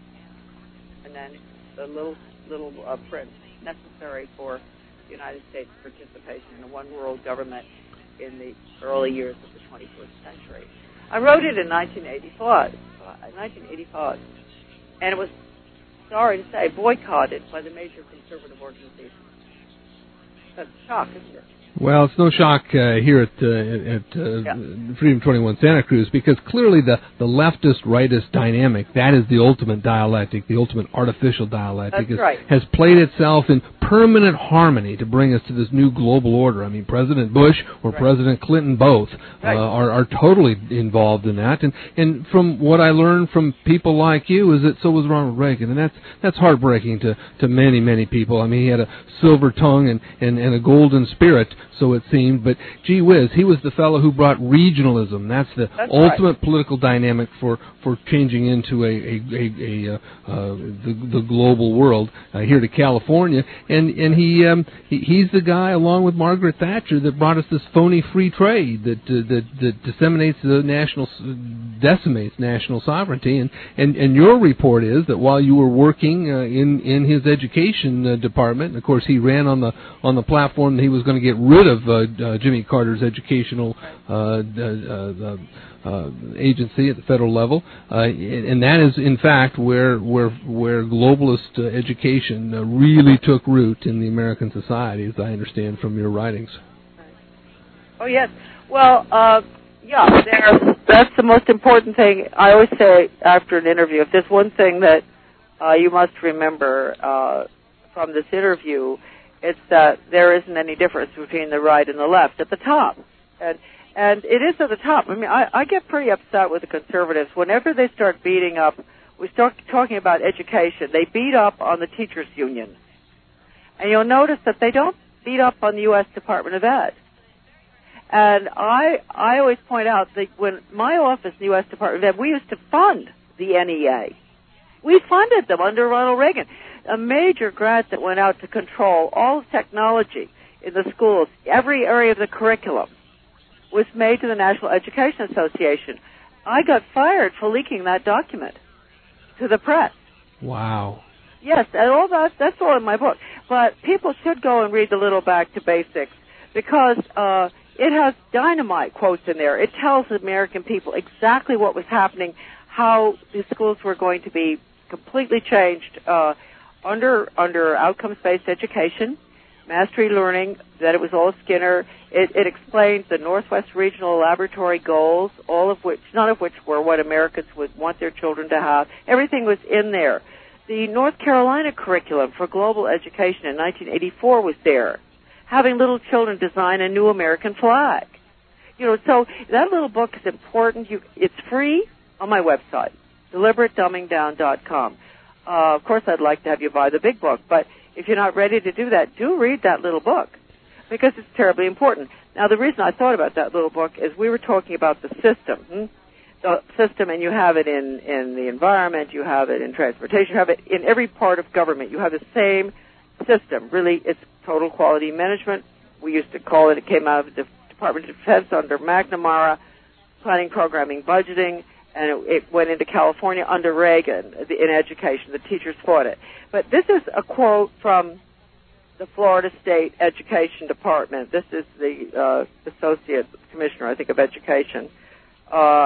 And then the little little uh, print necessary for the United States participation in a one-world government in the early years of the twenty-first century. I wrote it in nineteen eighty-five, nineteen eighty-five, and it was, sorry to say, boycotted by the major conservative organizations. That's a shock, isn't it? Well, it's no shock uh, here at, uh, at uh, yeah. Freedom twenty-one Santa Cruz, because clearly the, the leftist-rightist dynamic, that is the ultimate dialectic, the ultimate artificial dialectic, is, right. has played itself in permanent harmony to bring us to this new global order. I mean, President Bush or right. President Clinton both right. uh, are, are totally involved in that. And, and from what I learned from people like you is that so was Ronald Reagan. And that's that's heartbreaking to, to many, many people. I mean, he had a silver tongue and, and, and a golden spirit, so it seemed. But gee whiz, he was the fellow who brought regionalism. That's the that's ultimate right. political dynamic for, for changing into a, a, a, a uh, uh, the, the global world uh, here to California. And and he, um, he he's the guy, along with Margaret Thatcher, that brought us this phony free trade that uh, that, that disseminates the national decimates national sovereignty. And, and and your report is that while you were working uh, in in his education uh, department, and of course he ran on the on the platform that he was going to get rid of uh, uh, Jimmy Carter's educational uh, uh, uh, agency at the federal level, uh, and that is in fact where where where globalist uh, education uh, really took root in the American society, as I understand from your writings. Oh yes, well, uh, yeah, there, that's the most important thing. I always say after an interview, if there's one thing that uh, you must remember uh, from this interview, it's that there isn't any difference between the right and the left at the top. And and it is at the top. I mean, I, I get pretty upset with the conservatives. Whenever they start beating up, we start talking about education, they beat up on the teachers' union. And you'll notice that they don't beat up on the U S Department of Ed. And I I always point out that when my office in the U S Department of Ed, we used to fund the N E A. We funded them under Ronald Reagan. A major grant that went out to control all technology in the schools, every area of the curriculum, was made to the National Education Association. I got fired for leaking that document to the press. Wow. Yes, and all that, that's all in my book. But people should go and read the little Back to Basics, because uh, it has dynamite quotes in there. It tells the American people exactly what was happening, how the schools were going to be completely changed uh, under under outcomes-based education, Mastery Learning, that it was all Skinner. It, it explained the Northwest Regional Laboratory goals, all of which, none of which were what Americans would want their children to have. Everything was in there. The North Carolina curriculum for global education in nineteen eighty-four was there, having little children design a new American flag. You know, so that little book is important. You, it's free on my website, deliberate dumbing down dot com. Uh, of course, I'd like to have you buy the big book, but if you're not ready to do that, do read that little book, because it's terribly important. Now, the reason I thought about that little book is we were talking about the system, hmm? the system, and you have it in, in the environment, you have it in transportation, you have it in every part of government. You have the same system. Really, it's total quality management. We used to call it, it came out of the Department of Defense under McNamara, planning, programming, budgeting, and it, it went into California under Reagan in education. The teachers fought it. But this is a quote from the Florida State Education Department. This is the uh, Associate Commissioner, I think, of Education. Uh,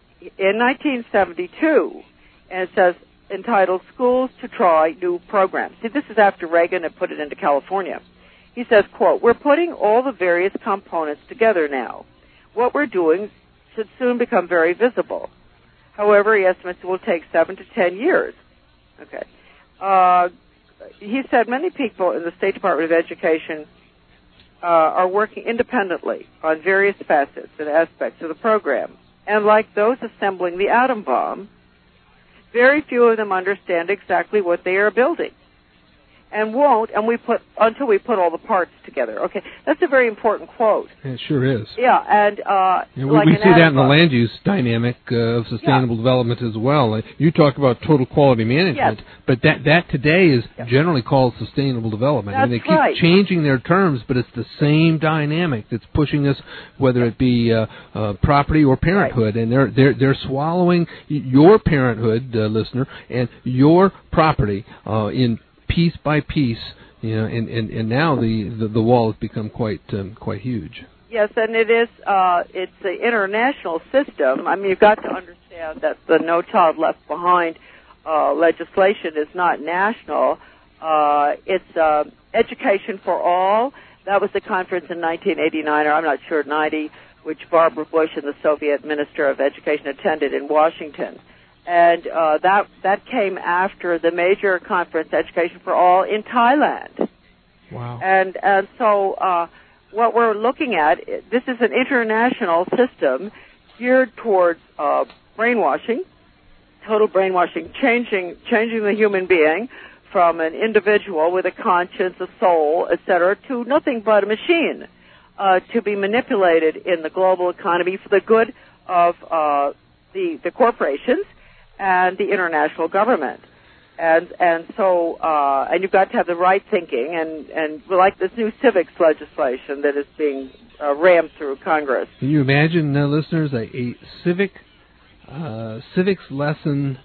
in nineteen seventy-two, and it says, entitled Schools to Try New Programs. See, this is after Reagan had put it into California. He says, quote, we're putting all the various components together now. What we're doing should soon become very visible. However, he estimates it will take seven to ten years. Okay. Uh, he said many people in the State Department of Education uh, are working independently on various facets and aspects of the program. And like those assembling the atom bomb, very few of them understand exactly what they are building. And won't, and we put until we put all the parts together. Okay, that's a very important quote. It sure is. Yeah, and uh, yeah, we, like we see that in the bomb. land use dynamic uh, of sustainable yeah. development as well. Uh, you talk about total quality management, yes. but that that today is yes. generally called sustainable development. That's I mean, they keep right. changing their terms, but it's the same dynamic that's pushing us, whether it be uh, uh, property or parenthood, right. and they're they're they're swallowing your parenthood, uh, listener, and your property uh, in piece by piece. You know, and, and, and now the, the, the wall has become quite um, quite huge. Yes, and it is. Uh, it's an international system. I mean, you've got to understand that the No Child Left Behind uh, legislation is not national. Uh, it's uh, Education for All. That was the conference in nineteen eighty-nine, or I'm not sure, ninety, which Barbara Bush and the Soviet Minister of Education attended in Washington. And uh, that that came after the major conference, Education for All, in Thailand. Wow. And and so uh, what we're looking at, this is an international system geared towards uh, brainwashing, total brainwashing, changing changing the human being from an individual with a conscience, a soul, et cetera, to nothing but a machine uh, to be manipulated in the global economy for the good of uh, the the corporations and the international government. And and so, uh, and you've got to have the right thinking, and, and like this new civics legislation that is being uh, rammed through Congress. Can you imagine, uh, listeners, a, a civic uh, civics lesson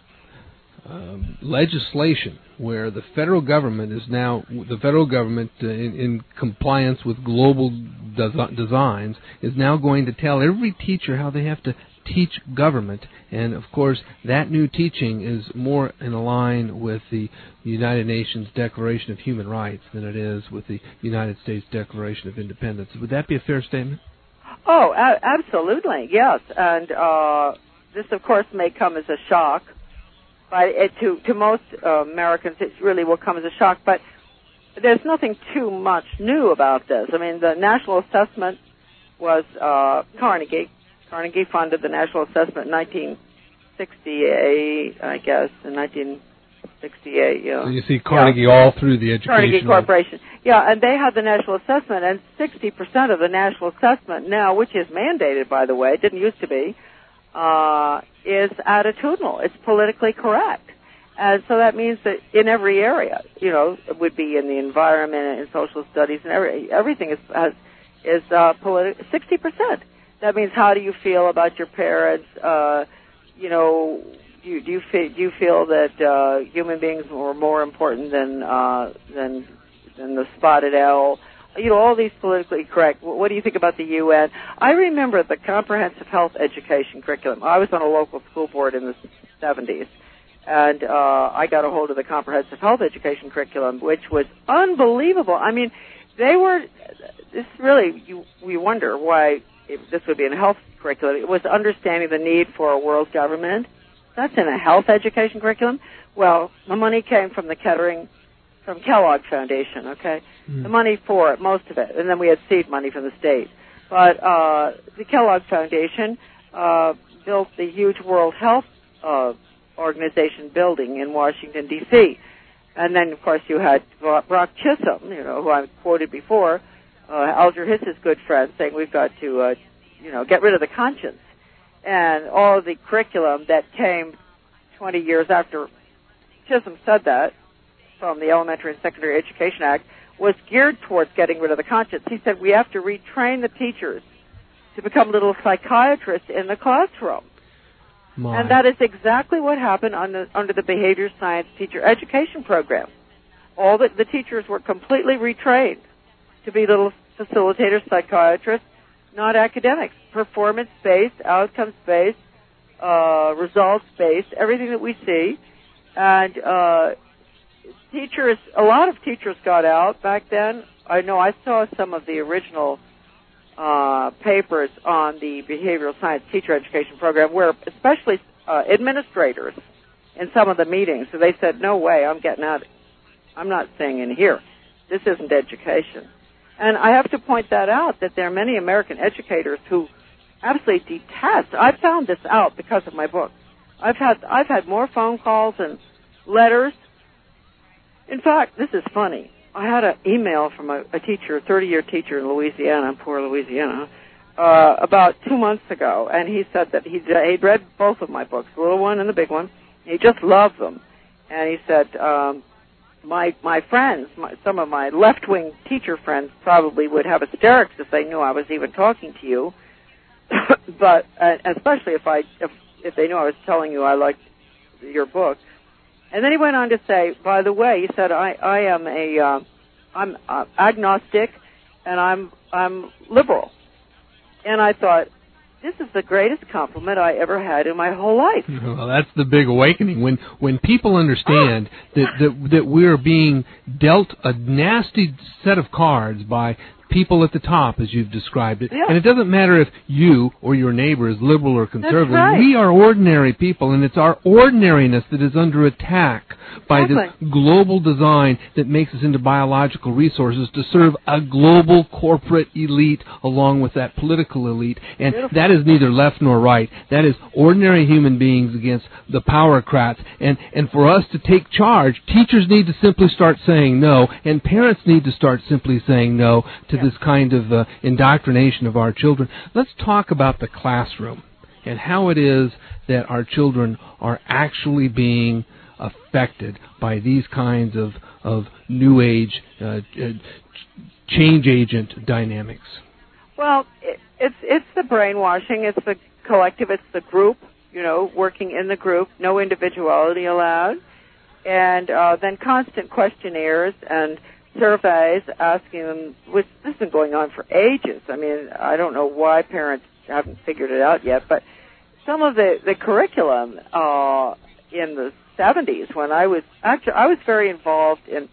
um, legislation where the federal government is now, the federal government uh, in, in compliance with global des- designs, is now going to tell every teacher how they have to teach government, and of course that new teaching is more in line with the United Nations Declaration of Human Rights than it is with the United States Declaration of Independence. Would that be a fair statement? Oh, a- absolutely, yes. And uh, this, of course, may come as a shock, but it, to to most uh, Americans, it really will come as a shock. But there's nothing too much new about this. I mean, the national assessment was uh, Carnegie. Carnegie funded the National Assessment in nineteen sixty-eight, I guess, in nineteen sixty-eight. You know. So you see Carnegie yeah. all through the education. Carnegie Corporation. Yeah, and they had the National Assessment, and sixty percent of the National Assessment now, which is mandated, by the way, it didn't used to be, uh, is attitudinal. It's politically correct. And so that means that in every area, you know, it would be in the environment and social studies, and every, everything is, has, is uh, politi- sixty percent. That means, how do you feel about your parents? Uh, you know, do you, do you feel do you feel that uh, human beings were more important than uh, than than the spotted owl? You know, all these politically correct. What do you think about the U N? I remember the comprehensive health education curriculum. I was on a local school board in the seventies, and uh, I got a hold of the comprehensive health education curriculum, which was unbelievable. I mean, they were, this really, you, we wonder why if this would be in a health curriculum. It was understanding the need for a world government. That's in a health education curriculum. Well, the money came from the Kettering, from Kellogg Foundation, okay? Mm. The money for it, most of it. And then we had seed money from the state. But uh, the Kellogg Foundation uh, built the huge World Health uh, Organization building in Washington, D C And then, of course, you had Brock Chisholm, you know, who I quoted before, uh, Alger Hiss's good friend, saying we've got to, uh, you know, get rid of the conscience. And all of the curriculum that came twenty years after Chisholm said that, from the Elementary and Secondary Education Act, was geared towards getting rid of the conscience. He said we have to retrain the teachers to become little psychiatrists in the classroom. My. And that is exactly what happened under, under the Behavior Science Teacher Education Program. All the, the teachers were completely retrained to be little facilitators, psychiatrists, not academics, performance-based, outcomes-based, uh, results-based, everything that we see. And uh, teachers, a lot of teachers got out back then. I know I saw some of the original uh, papers on the Behavioral Science Teacher Education Program where especially uh, administrators in some of the meetings, so they said, no way, I'm getting out. I'm not staying in here. This isn't education. And I have to point that out, that there are many American educators who absolutely detest. I found this out because of my book. I've had I've had more phone calls and letters. In fact, this is funny. I had an email from a, a teacher, a thirty-year teacher in Louisiana, poor Louisiana, uh, about two months ago, and he said that he'd, he'd read both of my books, the little one and the big one. He just loved them. And he said, um, my my friends, my, some of my left-wing teacher friends probably would have hysterics if they knew I was even talking to you, but uh, especially if I if, if they knew I was telling you I liked your book. And then he went on to say, by the way, he said, I, I am a, uh, I'm uh, agnostic and I'm, I'm liberal. And I thought, this is the greatest compliment I ever had in my whole life. Well, that's the big awakening. When, when people understand that, that, that we're being dealt a nasty set of cards by people at the top, as you've described it. Yeah. And it doesn't matter if you or your neighbor is liberal or conservative. That's right. We are ordinary people, and it's our ordinariness that is under attack by Exactly. this global design that makes us into biological resources to serve a global corporate elite along with that political elite. And Beautiful. That is neither left nor right. That is ordinary human beings against the powercrats. And, and for us to take charge, teachers need to simply start saying no, and parents need to start simply saying no to yeah. this kind of uh, indoctrination of our children. Let's talk about the classroom and how it is that our children are actually being affected by these kinds of, of new age uh, uh, change agent dynamics. Well, it, it's it's the brainwashing, it's the collective, it's the group, you know, working in the group, no individuality allowed, and uh, then constant questionnaires and surveys asking them, which this has been going on for ages. I mean, I don't know why parents haven't figured it out yet, but some of the, the curriculum uh, in the seventies, when I was actually I was very involved in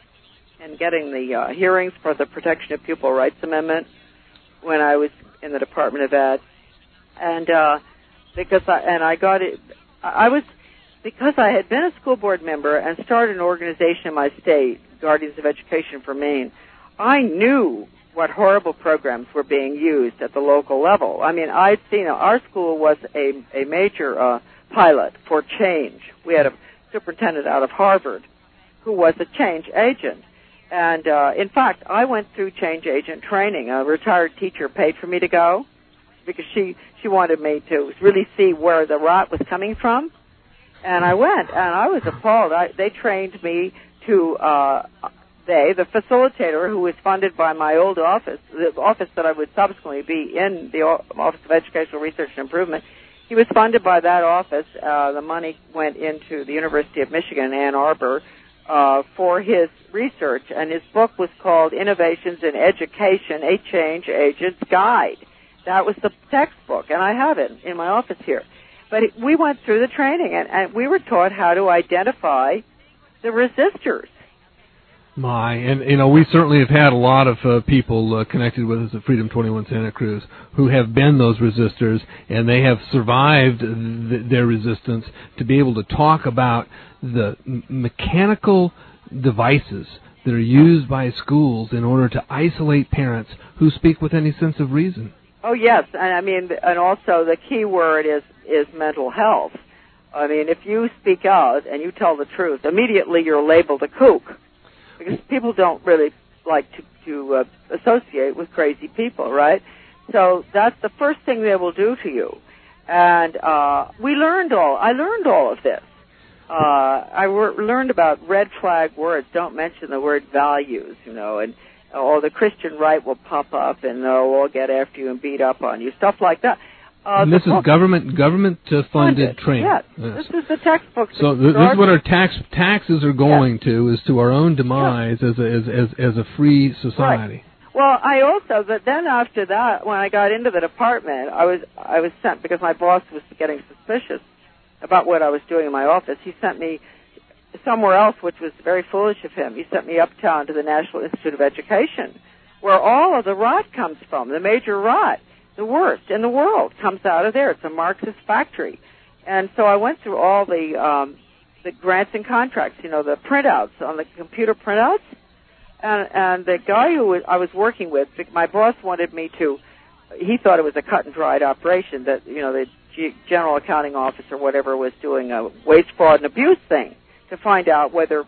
in getting the uh, hearings for the Protection of Pupil Rights Amendment when I was in the Department of Ed, and uh, because I and I got it, I was because I had been a school board member and started an organization in my state, Guardians of Education for Maine. I knew what horrible programs were being used at the local level. I mean, I'd seen our school was a a major uh, pilot for change. We had a superintendent out of Harvard who was a change agent. And, uh, in fact, I went through change agent training. A retired teacher paid for me to go because she, she wanted me to really see where the rot was coming from. And I went, and I was appalled. I, they trained me to, uh, they, the facilitator who was funded by my old office, the office that I would subsequently be in, the Office of Educational Research and Improvement. He was funded by that office. Uh, the money went into the University of Michigan, Ann Arbor, uh, for his research. And his book was called Innovations in Education, A Change Agent's Guide. That was the textbook, and I have it in my office here. But it, we went through the training, and, and we were taught how to identify the resistors. My, and you know, we certainly have had a lot of uh, people uh, connected with us at Freedom twenty-one Santa Cruz who have been those resistors, and they have survived th- their resistance to be able to talk about the m- mechanical devices that are used by schools in order to isolate parents who speak with any sense of reason. Oh yes, and I mean, and also the key word is is mental health. I mean, if you speak out and you tell the truth, immediately you're labeled a kook. Because people don't really like to, to uh, associate with crazy people, right? So that's the first thing they will do to you. And uh, we learned all, I learned all of this. Uh, I wor- learned about red flag words. Don't mention the word values, you know, and or the Christian right will pop up and they'll all get after you and beat up on you, stuff like that. Uh, and this is government government uh, funded funded. training. Yes. Yes. This is the textbook. So th- this is what our tax taxes are going yes. to, is to our own demise yes. as, a, as as as a free society. Right. Well, I also, but then after that, when I got into the department, I was I was sent, because my boss was getting suspicious about what I was doing in my office. He sent me somewhere else, which was very foolish of him. He sent me uptown to the National Institute of Education, where all of the rot comes from, the major rot. The worst in the world comes out of there. It's a Marxist factory. And so I went through all the um, the grants and contracts, you know, the printouts on the computer printouts. And, and the guy who was, I was working with, my boss wanted me to, he thought it was a cut and dried operation, that, you know, the G- general accounting office or whatever was doing a waste, fraud, and abuse thing to find out whether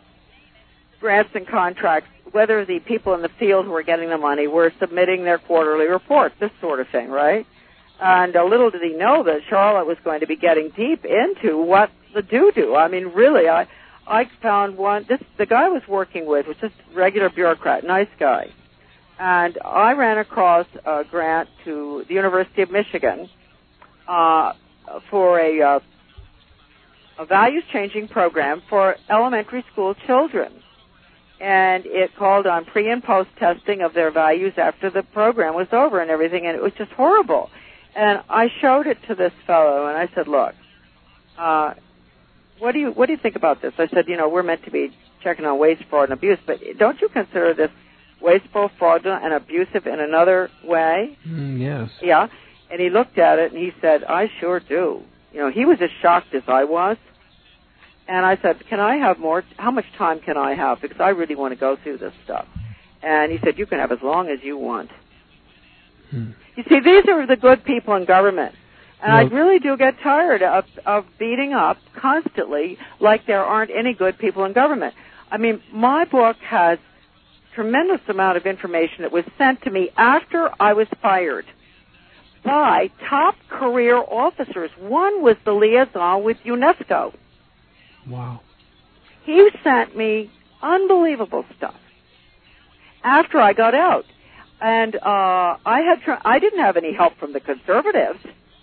grants and contracts, whether the people in the field who were getting the money were submitting their quarterly reports, this sort of thing, right? And uh, little did he know that Charlotte was going to be getting deep into what the doo-doo. I mean, really, I I found one, this the guy I was working with was just a regular bureaucrat, nice guy. And I ran across a grant to the University of Michigan uh, for a, uh, a values-changing program for elementary school children. And it called on pre- and post-testing of their values after the program was over and everything, and it was just horrible. And I showed it to this fellow, and I said, look, uh, what do you what do you think about this? I said, you know, we're meant to be checking on waste, fraud, and abuse, but don't you consider this wasteful, fraudulent, and abusive in another way? Mm, yes. Yeah. And he looked at it, and he said, I sure do. You know, he was as shocked as I was. And I said, can I have more? How much time can I have? Because I really want to go through this stuff. And he said, you can have as long as you want. Hmm. You see, these are the good people in government. And well, I really do get tired of, of beating up constantly like there aren't any good people in government. I mean, my book has tremendous amount of information that was sent to me after I was fired by top career officers. One was the liaison with UNESCO. Wow. He sent me unbelievable stuff after I got out. And uh, I had tr- I didn't have any help from the conservatives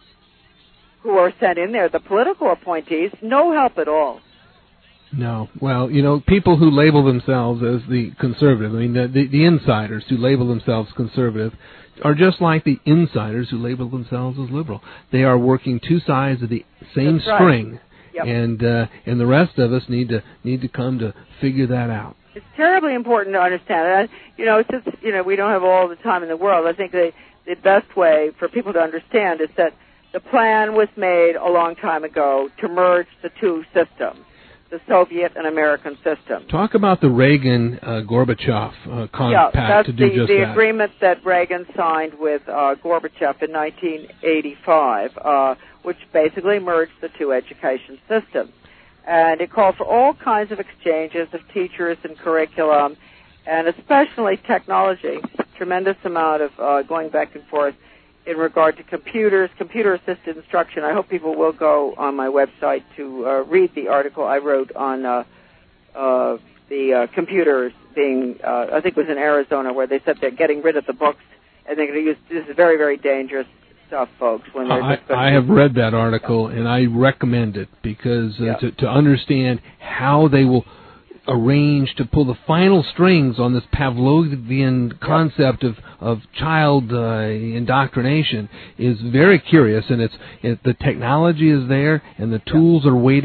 who were sent in there, the political appointees, no help at all. No. Well, you know, people who label themselves as the conservative, I mean, the, the, the insiders who label themselves conservative are just like the insiders who label themselves as liberal. They are working two sides of the same That's right. string. Yep. And uh, and the rest of us need to need to come to figure that out. It's terribly important to understand. And, you know, since you know we don't have all the time in the world, I think the the best way for people to understand is that the plan was made a long time ago to merge the two systems, the Soviet and American system. Talk about the Reagan-Gorbachev uh, compact yeah, that's to do the, just the that. agreement that Reagan signed with uh, Gorbachev in nineteen eighty-five, uh, which basically merged the two education systems. And it called for all kinds of exchanges of teachers and curriculum, and especially technology, tremendous amount of uh, going back and forth in regard to computers, computer-assisted instruction. I hope people will go on my website to uh, read the article I wrote on uh, uh, the uh, computers being, uh, I think it was in Arizona, where they said they're getting rid of the books, and they're going to use, this is very, very dangerous stuff, folks. When they're I, just I have read that article, and I recommend it, because uh, yeah. to, to understand how they will arrange to pull the final strings on this Pavlovian concept of, of child uh, indoctrination is very curious, and it's it, the technology is there, and the tools are waiting.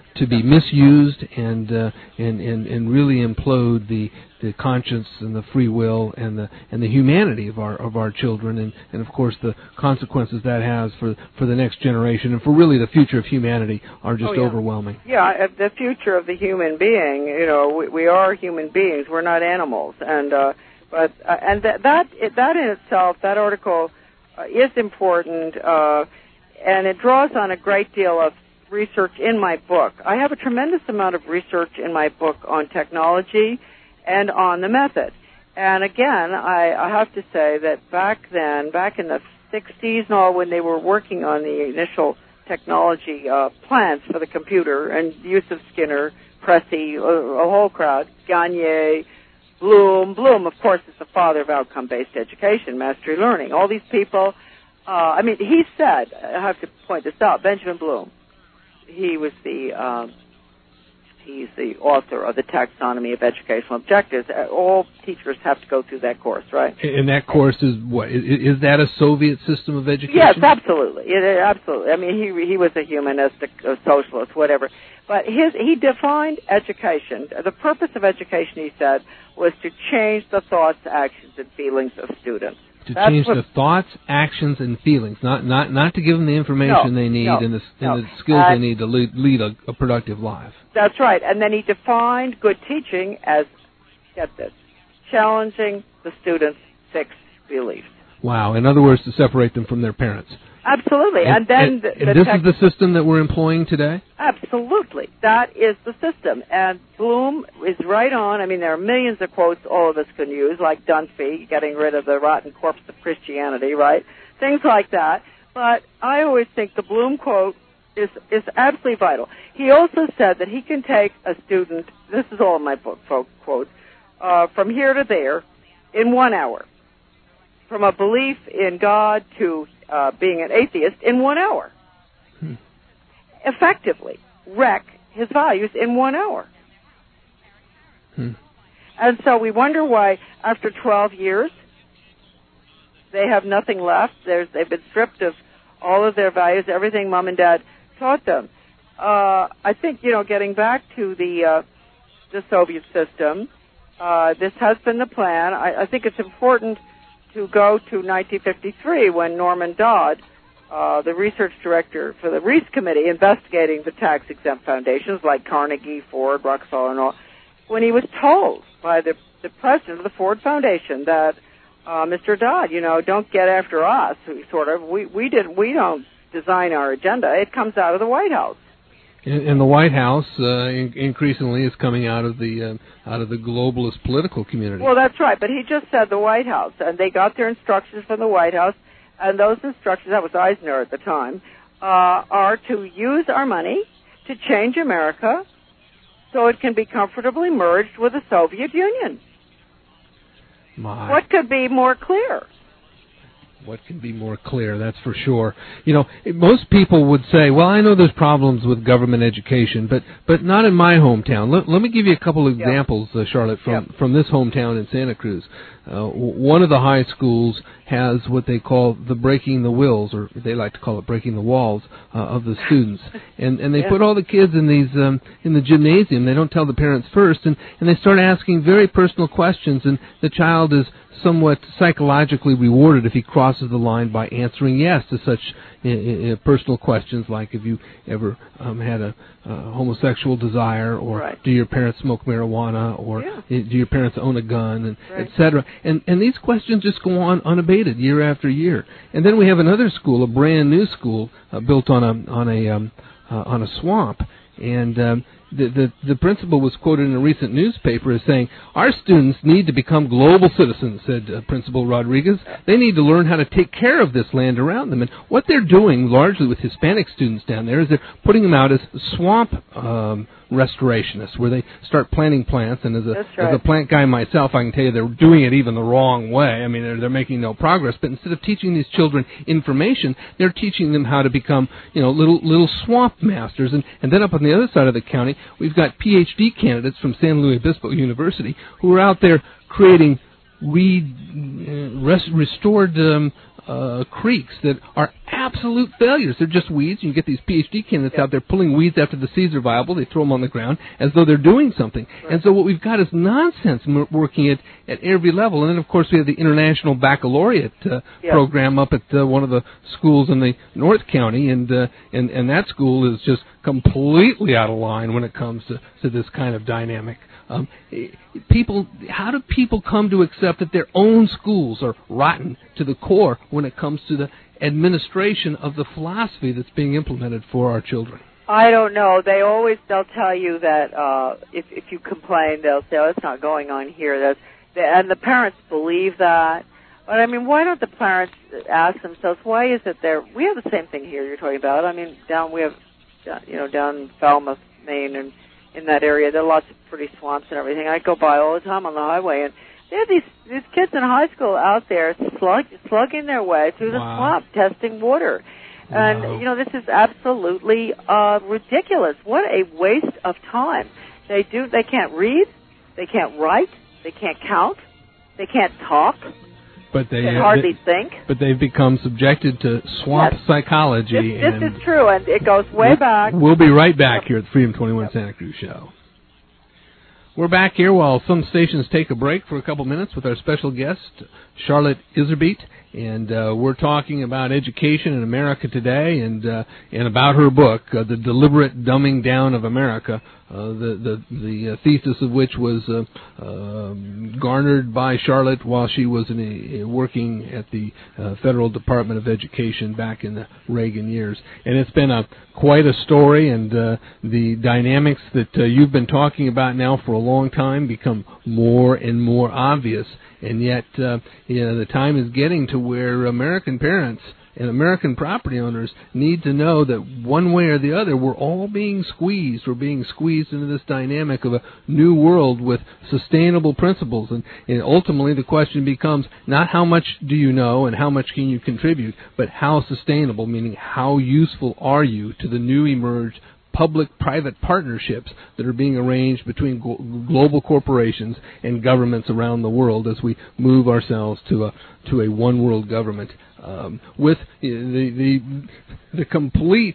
to be misused and uh, and, and and really implode the the conscience and the free will and the and the humanity of our of our children, and, and of course the consequences that has for for the next generation and for really the future of humanity are just oh, yeah. overwhelming. Yeah, the future of the human being. You know, we, we are human beings. We're not animals, and uh, but uh, and that that that in itself, that article uh, is important, uh, and it draws on a great deal of research in my book. I have a tremendous amount of research in my book on technology and on the method. And again, I, I have to say that back then, back in the sixties and all, when they were working on the initial technology uh, plans for the computer and use of Skinner, Pressey, a, a whole crowd, Gagne, Bloom. Bloom, of course, is the father of outcome-based education, mastery learning. All these people, uh, I mean, he said, I have to point this out, Benjamin Bloom, he was the, um, he's the author of the Taxonomy of Educational Objectives. All teachers have to go through that course, right? And that course is what? Is, is that a Soviet system of education? Yes, absolutely. It, absolutely. I mean, he he was a humanistic, a socialist, whatever. But his he defined education. The purpose of education, he said, was to change the thoughts, actions, and feelings of students. To That's change what, the thoughts, actions, and feelings, not not not to give them the information no, they need no, and, the, no. and the skills uh, they need to lead, lead a, a productive life. That's right. And then he defined good teaching as, get this, challenging the students' fixed beliefs. Wow. In other words, to separate them from their parents. Absolutely. And, and then and, the, and the this tech- is the system that we're employing today? Absolutely. That is the system. And Bloom is right on. I mean, there are millions of quotes all of us can use, like Dunphy, getting rid of the rotten corpse of Christianity, right? Things like that. But I always think the Bloom quote is, is absolutely vital. He also said that he can take a student, this is all in my book, folks, quotes, uh, from here to there in one hour. From a belief in God to uh, being an atheist in one hour. Hmm. Effectively wreck his values in one hour. Hmm. And so we wonder why, after twelve years, they have nothing left. There's, they've been stripped of all of their values, everything Mom and Dad taught them. Uh, I think, you know, getting back to the uh, the Soviet system, uh, this has been the plan. I, I think it's important to go to nineteen fifty-three when Norman Dodd, uh, the research director for the Reese Committee investigating the tax-exempt foundations like Carnegie, Ford, Rockefeller, and all, when he was told by the, the president of the Ford Foundation that, uh, Mister Dodd, you know, don't get after us, sort of, we, we, didn't, we don't design our agenda. It comes out of the White House. And, and the White House uh, in, increasingly is coming out of the uh, out of the globalist political community. Well, that's right. But he just said the White House, and they got their instructions from the White House, and those instructions, that was Eisner at the time, uh, are to use our money to change America so it can be comfortably merged with the Soviet Union. My. What could be more clear? What can be more clear, that's for sure. You know, most people would say, well, I know there's problems with government education, but but not in my hometown. Let, let me give you a couple of examples, uh, Charlotte, from, yep. from this hometown in Santa Cruz. Uh, w- one of the high schools has what they call the breaking the wills, or they like to call it breaking the walls, uh, of the students. And and they yeah. put all the kids in these um, in the gymnasium. They don't tell the parents first, and, and they start asking very personal questions, and the child is somewhat psychologically rewarded if he crosses the line by answering yes to such uh, uh, personal questions like, have you ever um, had a uh, homosexual desire, or right. do your parents smoke marijuana, or yeah. do your parents own a gun, and right. et cetera. And and these questions just go on unabated year after year. And then we have another school, a brand new school uh, built on a on a um, uh, on a swamp, and um, The, the the principal was quoted in a recent newspaper as saying, our students need to become global citizens, said uh, Principal Rodriguez. They need to learn how to take care of this land around them. And what they're doing largely with Hispanic students down there is they're putting them out as swamp um, restorationists, where they start planting plants. And as a, right. as a plant guy myself, I can tell you they're doing it even the wrong way. I mean, they're, they're making no progress. But instead of teaching these children information, they're teaching them how to become, you know, little little swamp masters. And, and then up on the other side of the county, we've got P H D candidates from San Luis Obispo University who are out there creating re, uh, res, restored um, uh, creeks that are absolute failures. They're just weeds. You get these P H D candidates yeah. out there pulling weeds after the seeds are viable. They throw them on the ground as though they're doing something. Right. And so what we've got is nonsense working at, at every level. And then, of course, we have the International Baccalaureate uh, yeah. program up at uh, one of the schools in the North County, and, uh, and, and that school is just completely out of line when it comes to, to this kind of dynamic. Um, people, how do people come to accept that their own schools are rotten to the core when it comes to the administration of the philosophy that's being implemented for our children? I don't know. They always, they'll tell you that uh, if if you complain, they'll say, oh, it's not going on here. That's, and the parents believe that. But, I mean, why don't the parents ask themselves, why is it there? We have the same thing here you're talking about. I mean, down, we have, you know, down in Falmouth, Maine, and in that area, there are lots of pretty swamps and everything. I go by all the time on the highway, and they have these these kids in high school out there slug, slugging their way through the wow. swamp, testing water. Wow. And, you know, this is absolutely uh, ridiculous. What a waste of time. They do. They can't read. They can't write. They can't count. They can't talk. But they, they can uh, hardly they, think. But they've become subjected to swamp yes. psychology. This, and this is true, and it goes way back. We'll be right back here at the Freedom twenty-one yep. Santa Cruz Show. We're back here while some stations take a break for a couple minutes with our special guest, Charlotte Iserbyt, and uh, we're talking about education in America today, and uh, and about her book, uh, The Deliberate Dumbing Down of America, uh, the the the uh, thesis of which was uh, uh, garnered by Charlotte while she was in a, working at the uh, Federal Department of Education back in the Reagan years. And it's been a quite a story, and uh, the dynamics that uh, you've been talking about now for a long time become more and more obvious. And yet, uh, you know, the time is getting to where American parents and American property owners need to know that one way or the other, we're all being squeezed. We're being squeezed into this dynamic of a new world with sustainable principles. And, and ultimately, the question becomes not how much do you know and how much can you contribute, but how sustainable, meaning how useful are you to the new emerged public-private partnerships that are being arranged between glo- global corporations and governments around the world as we move ourselves to a to a one-world government. Um, with the the, the complete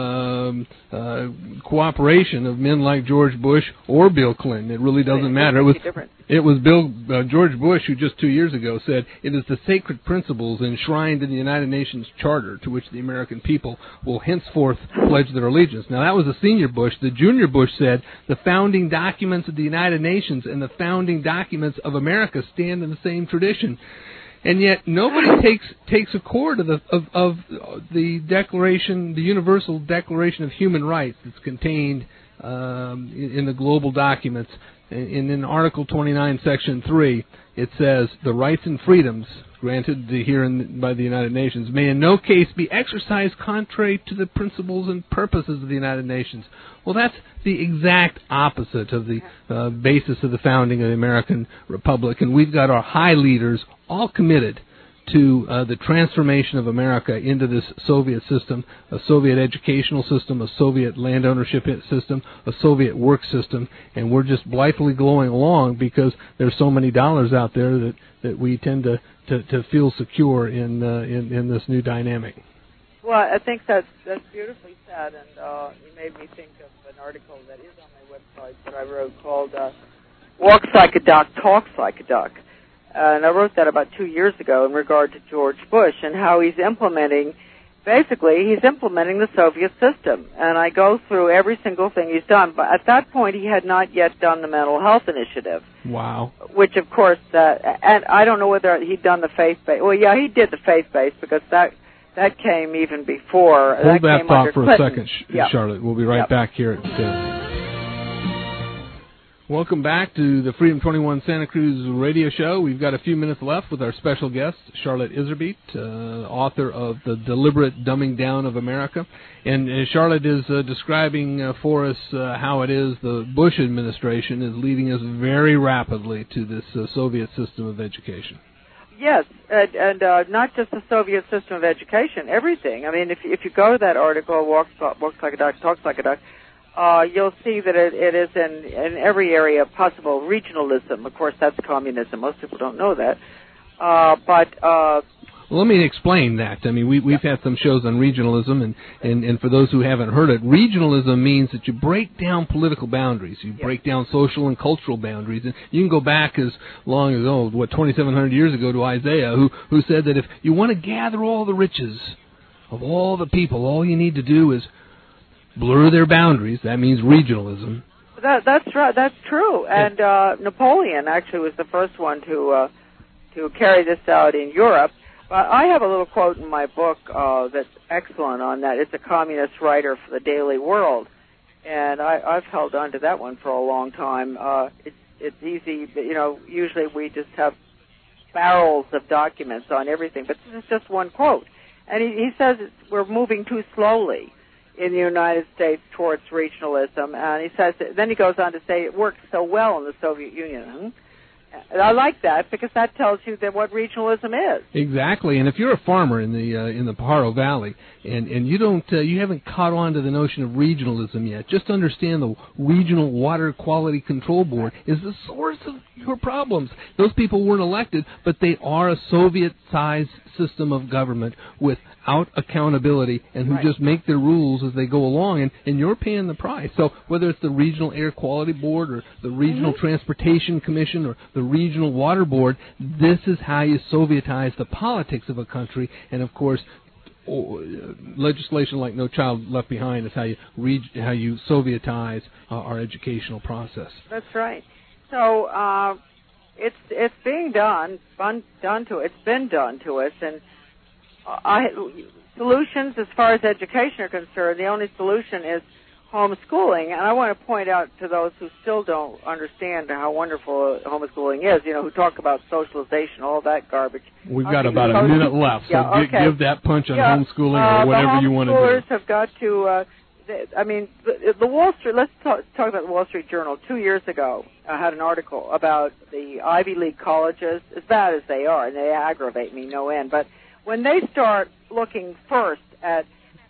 um, uh, cooperation of men like George Bush or Bill Clinton. It really doesn't matter. It was it was Bill uh, George Bush who just two years ago said it is the sacred principles enshrined in the United Nations Charter to which the American people will henceforth pledge their allegiance. Now that was the senior Bush. The junior Bush said the founding documents of the United Nations and the founding documents of America stand in the same tradition. And yet nobody takes takes a cord of the of, of the Declaration, the Universal Declaration of Human Rights that's contained um, in, in the global documents. In, in Article twenty-nine, Section three, it says the rights and freedoms granted here in, by the United Nations may in no case be exercised contrary to the principles and purposes of the United Nations. Well, that's the exact opposite of the uh, basis of the founding of the American Republic, and we've got our high leaders all committed to uh, the transformation of America into this Soviet system, a Soviet educational system, a Soviet land ownership system, a Soviet work system, and we're just blithely going along because there's so many dollars out there that, that we tend to, to, to feel secure in, uh, in in this new dynamic. Well, I think that's that's beautifully said, and uh, you made me think of an article that is on my website that I wrote called uh, Walk Like a Duck, Talk Like a Duck. Uh, and I wrote that about two years ago in regard to George Bush and how he's implementing, basically, he's implementing the Soviet system. And I go through every single thing he's done. But at that point, he had not yet done the mental health initiative. Wow. Which, of course, uh, and I don't know whether he'd done the faith-based. Well, yeah, he did the faith-based because that that came even before. Hold that, that came thought for Clinton. a second, yep. Charlotte. We'll be right yep. back here at ten. Welcome back to the Freedom twenty-one Santa Cruz radio show. We've got a few minutes left with our special guest, Charlotte Iserbyt, uh, author of The Deliberate Dumbing Down of America. And uh, Charlotte is uh, describing uh, for us uh, how it is the Bush administration is leading us very rapidly to this uh, Soviet system of education. Yes, and, and uh, not just the Soviet system of education, everything. I mean, if, if you go to that article, Walks, Walks Like a Duck, Talks Like a Duck, Uh, you'll see that it, it is in, in every area possible. Regionalism, of course, that's communism. Most people don't know that. Uh, but uh, Well, let me explain that. I mean, we, we've had some shows on regionalism, and, and, and for those who haven't heard it, regionalism means that you break down political boundaries. You break down social and cultural boundaries. And you can go back as long as, oh, what, twenty-seven hundred years ago to Isaiah, who, who said that if you want to gather all the riches of all the people, all you need to do is blur their boundaries. That means regionalism. That, that's right. That's true. And uh, Napoleon actually was the first one to uh, to carry this out in Europe. But I have a little quote in my book uh, that's excellent on that. It's a communist writer for the Daily World, and I, I've held on to that one for a long time. Uh, it's it's easy, but, you know. Usually we just have barrels of documents on everything, but this is just one quote. And he, he says it's, we're moving too slowly in the United States towards regionalism, and he says, then he goes on to say it worked so well in the Soviet Union. And I like that because that tells you that what regionalism is. Exactly, and if you're a farmer in the uh, in the Pajaro Valley and and you don't uh, you haven't caught on to the notion of regionalism yet, just understand the Regional Water Quality Control Board is the source of your problems. Those people weren't elected, but they are a Soviet-sized system of government without accountability and who right. just make their rules as they go along, and, and you're paying the price. So whether it's the Regional Air Quality Board or the Regional mm-hmm. Transportation Commission or the Regional Water Board, this is how you Sovietize the politics of a country. And of course, oh, uh, legislation like No Child Left Behind is how you reg- how you Sovietize uh, our educational process. That's right. So uh, it's it's being done, done done to it's been done to us, and I solutions as far as education are concerned. The only solution is homeschooling, and I want to point out to those who still don't understand how wonderful homeschooling is, you know, who talk about socialization, all that garbage. We've got about a minute left, so yeah, okay. give that punch on yeah. homeschooling uh, or whatever you want to do. The homeschoolers have got to, uh, they, I mean, the, the Wall Street, let's talk, talk about the Wall Street Journal. Two years ago, I had an article about the Ivy League colleges, as bad as they are, and they aggravate me no end, but when they start looking first at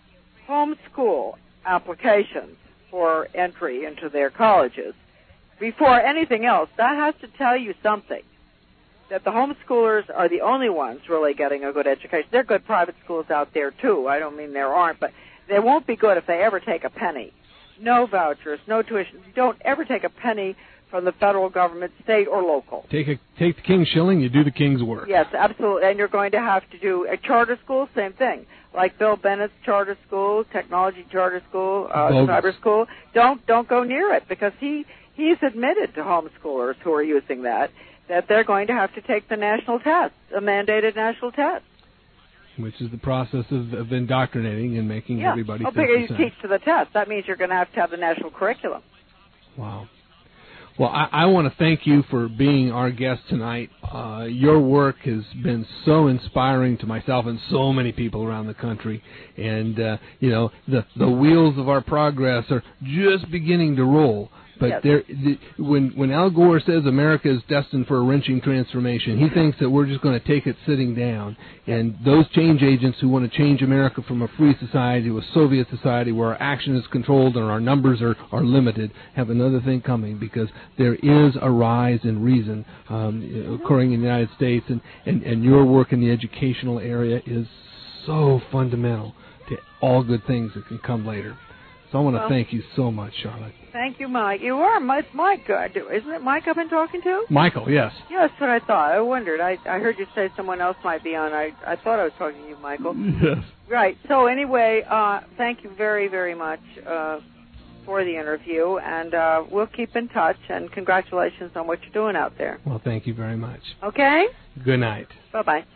homeschool applications for entry into their colleges, before anything else, that has to tell you something, that the homeschoolers are the only ones really getting a good education. There are good private schools out there, too. I don't mean there aren't, but they won't be good if they ever take a penny. No vouchers, no tuition. Don't ever take a penny from the federal government, state or local. Take a take the king's shilling, you do the king's work. Yes, absolutely. And you're going to have to do a charter school, same thing. Like Bill Bennett's charter school, technology charter school, uh, cyber school. Don't don't go near it because he he's admitted to homeschoolers who are using that that they're going to have to take the national test, a mandated national test. Which is the process of, of indoctrinating and making yeah. everybody oh, think the same. You teach to the test. That means you're going to have to have the national curriculum. Wow. Well, I, I want to thank you for being our guest tonight. Uh, your work has been so inspiring to myself and so many people around the country. And, uh, you know, the, the wheels of our progress are just beginning to roll. But yes. there, the, when when Al Gore says America is destined for a wrenching transformation, he thinks that we're just going to take it sitting down. And those change agents who want to change America from a free society to a Soviet society where our action is controlled and our numbers are, are limited have another thing coming, because there is a rise in reason um, occurring in the United States, and, and, and your work in the educational area is so fundamental to all good things that can come later. So I want to well, thank you so much, Charlotte. Thank you, Mike. You are Mike. Mike, uh, isn't it Mike I've been talking to? Michael, yes. Yeah, that's what I thought. I wondered. I, I heard you say someone else might be on. I I thought I was talking to you, Michael. Yes. Right. So anyway, uh, thank you very, very much uh, for the interview, and uh, we'll keep in touch, and congratulations on what you're doing out there. Well, thank you very much. Okay? Good night. Bye-bye.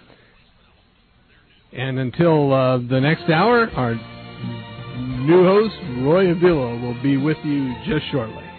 And until uh, the next hour, our new host, Roy Avila, will be with you just shortly.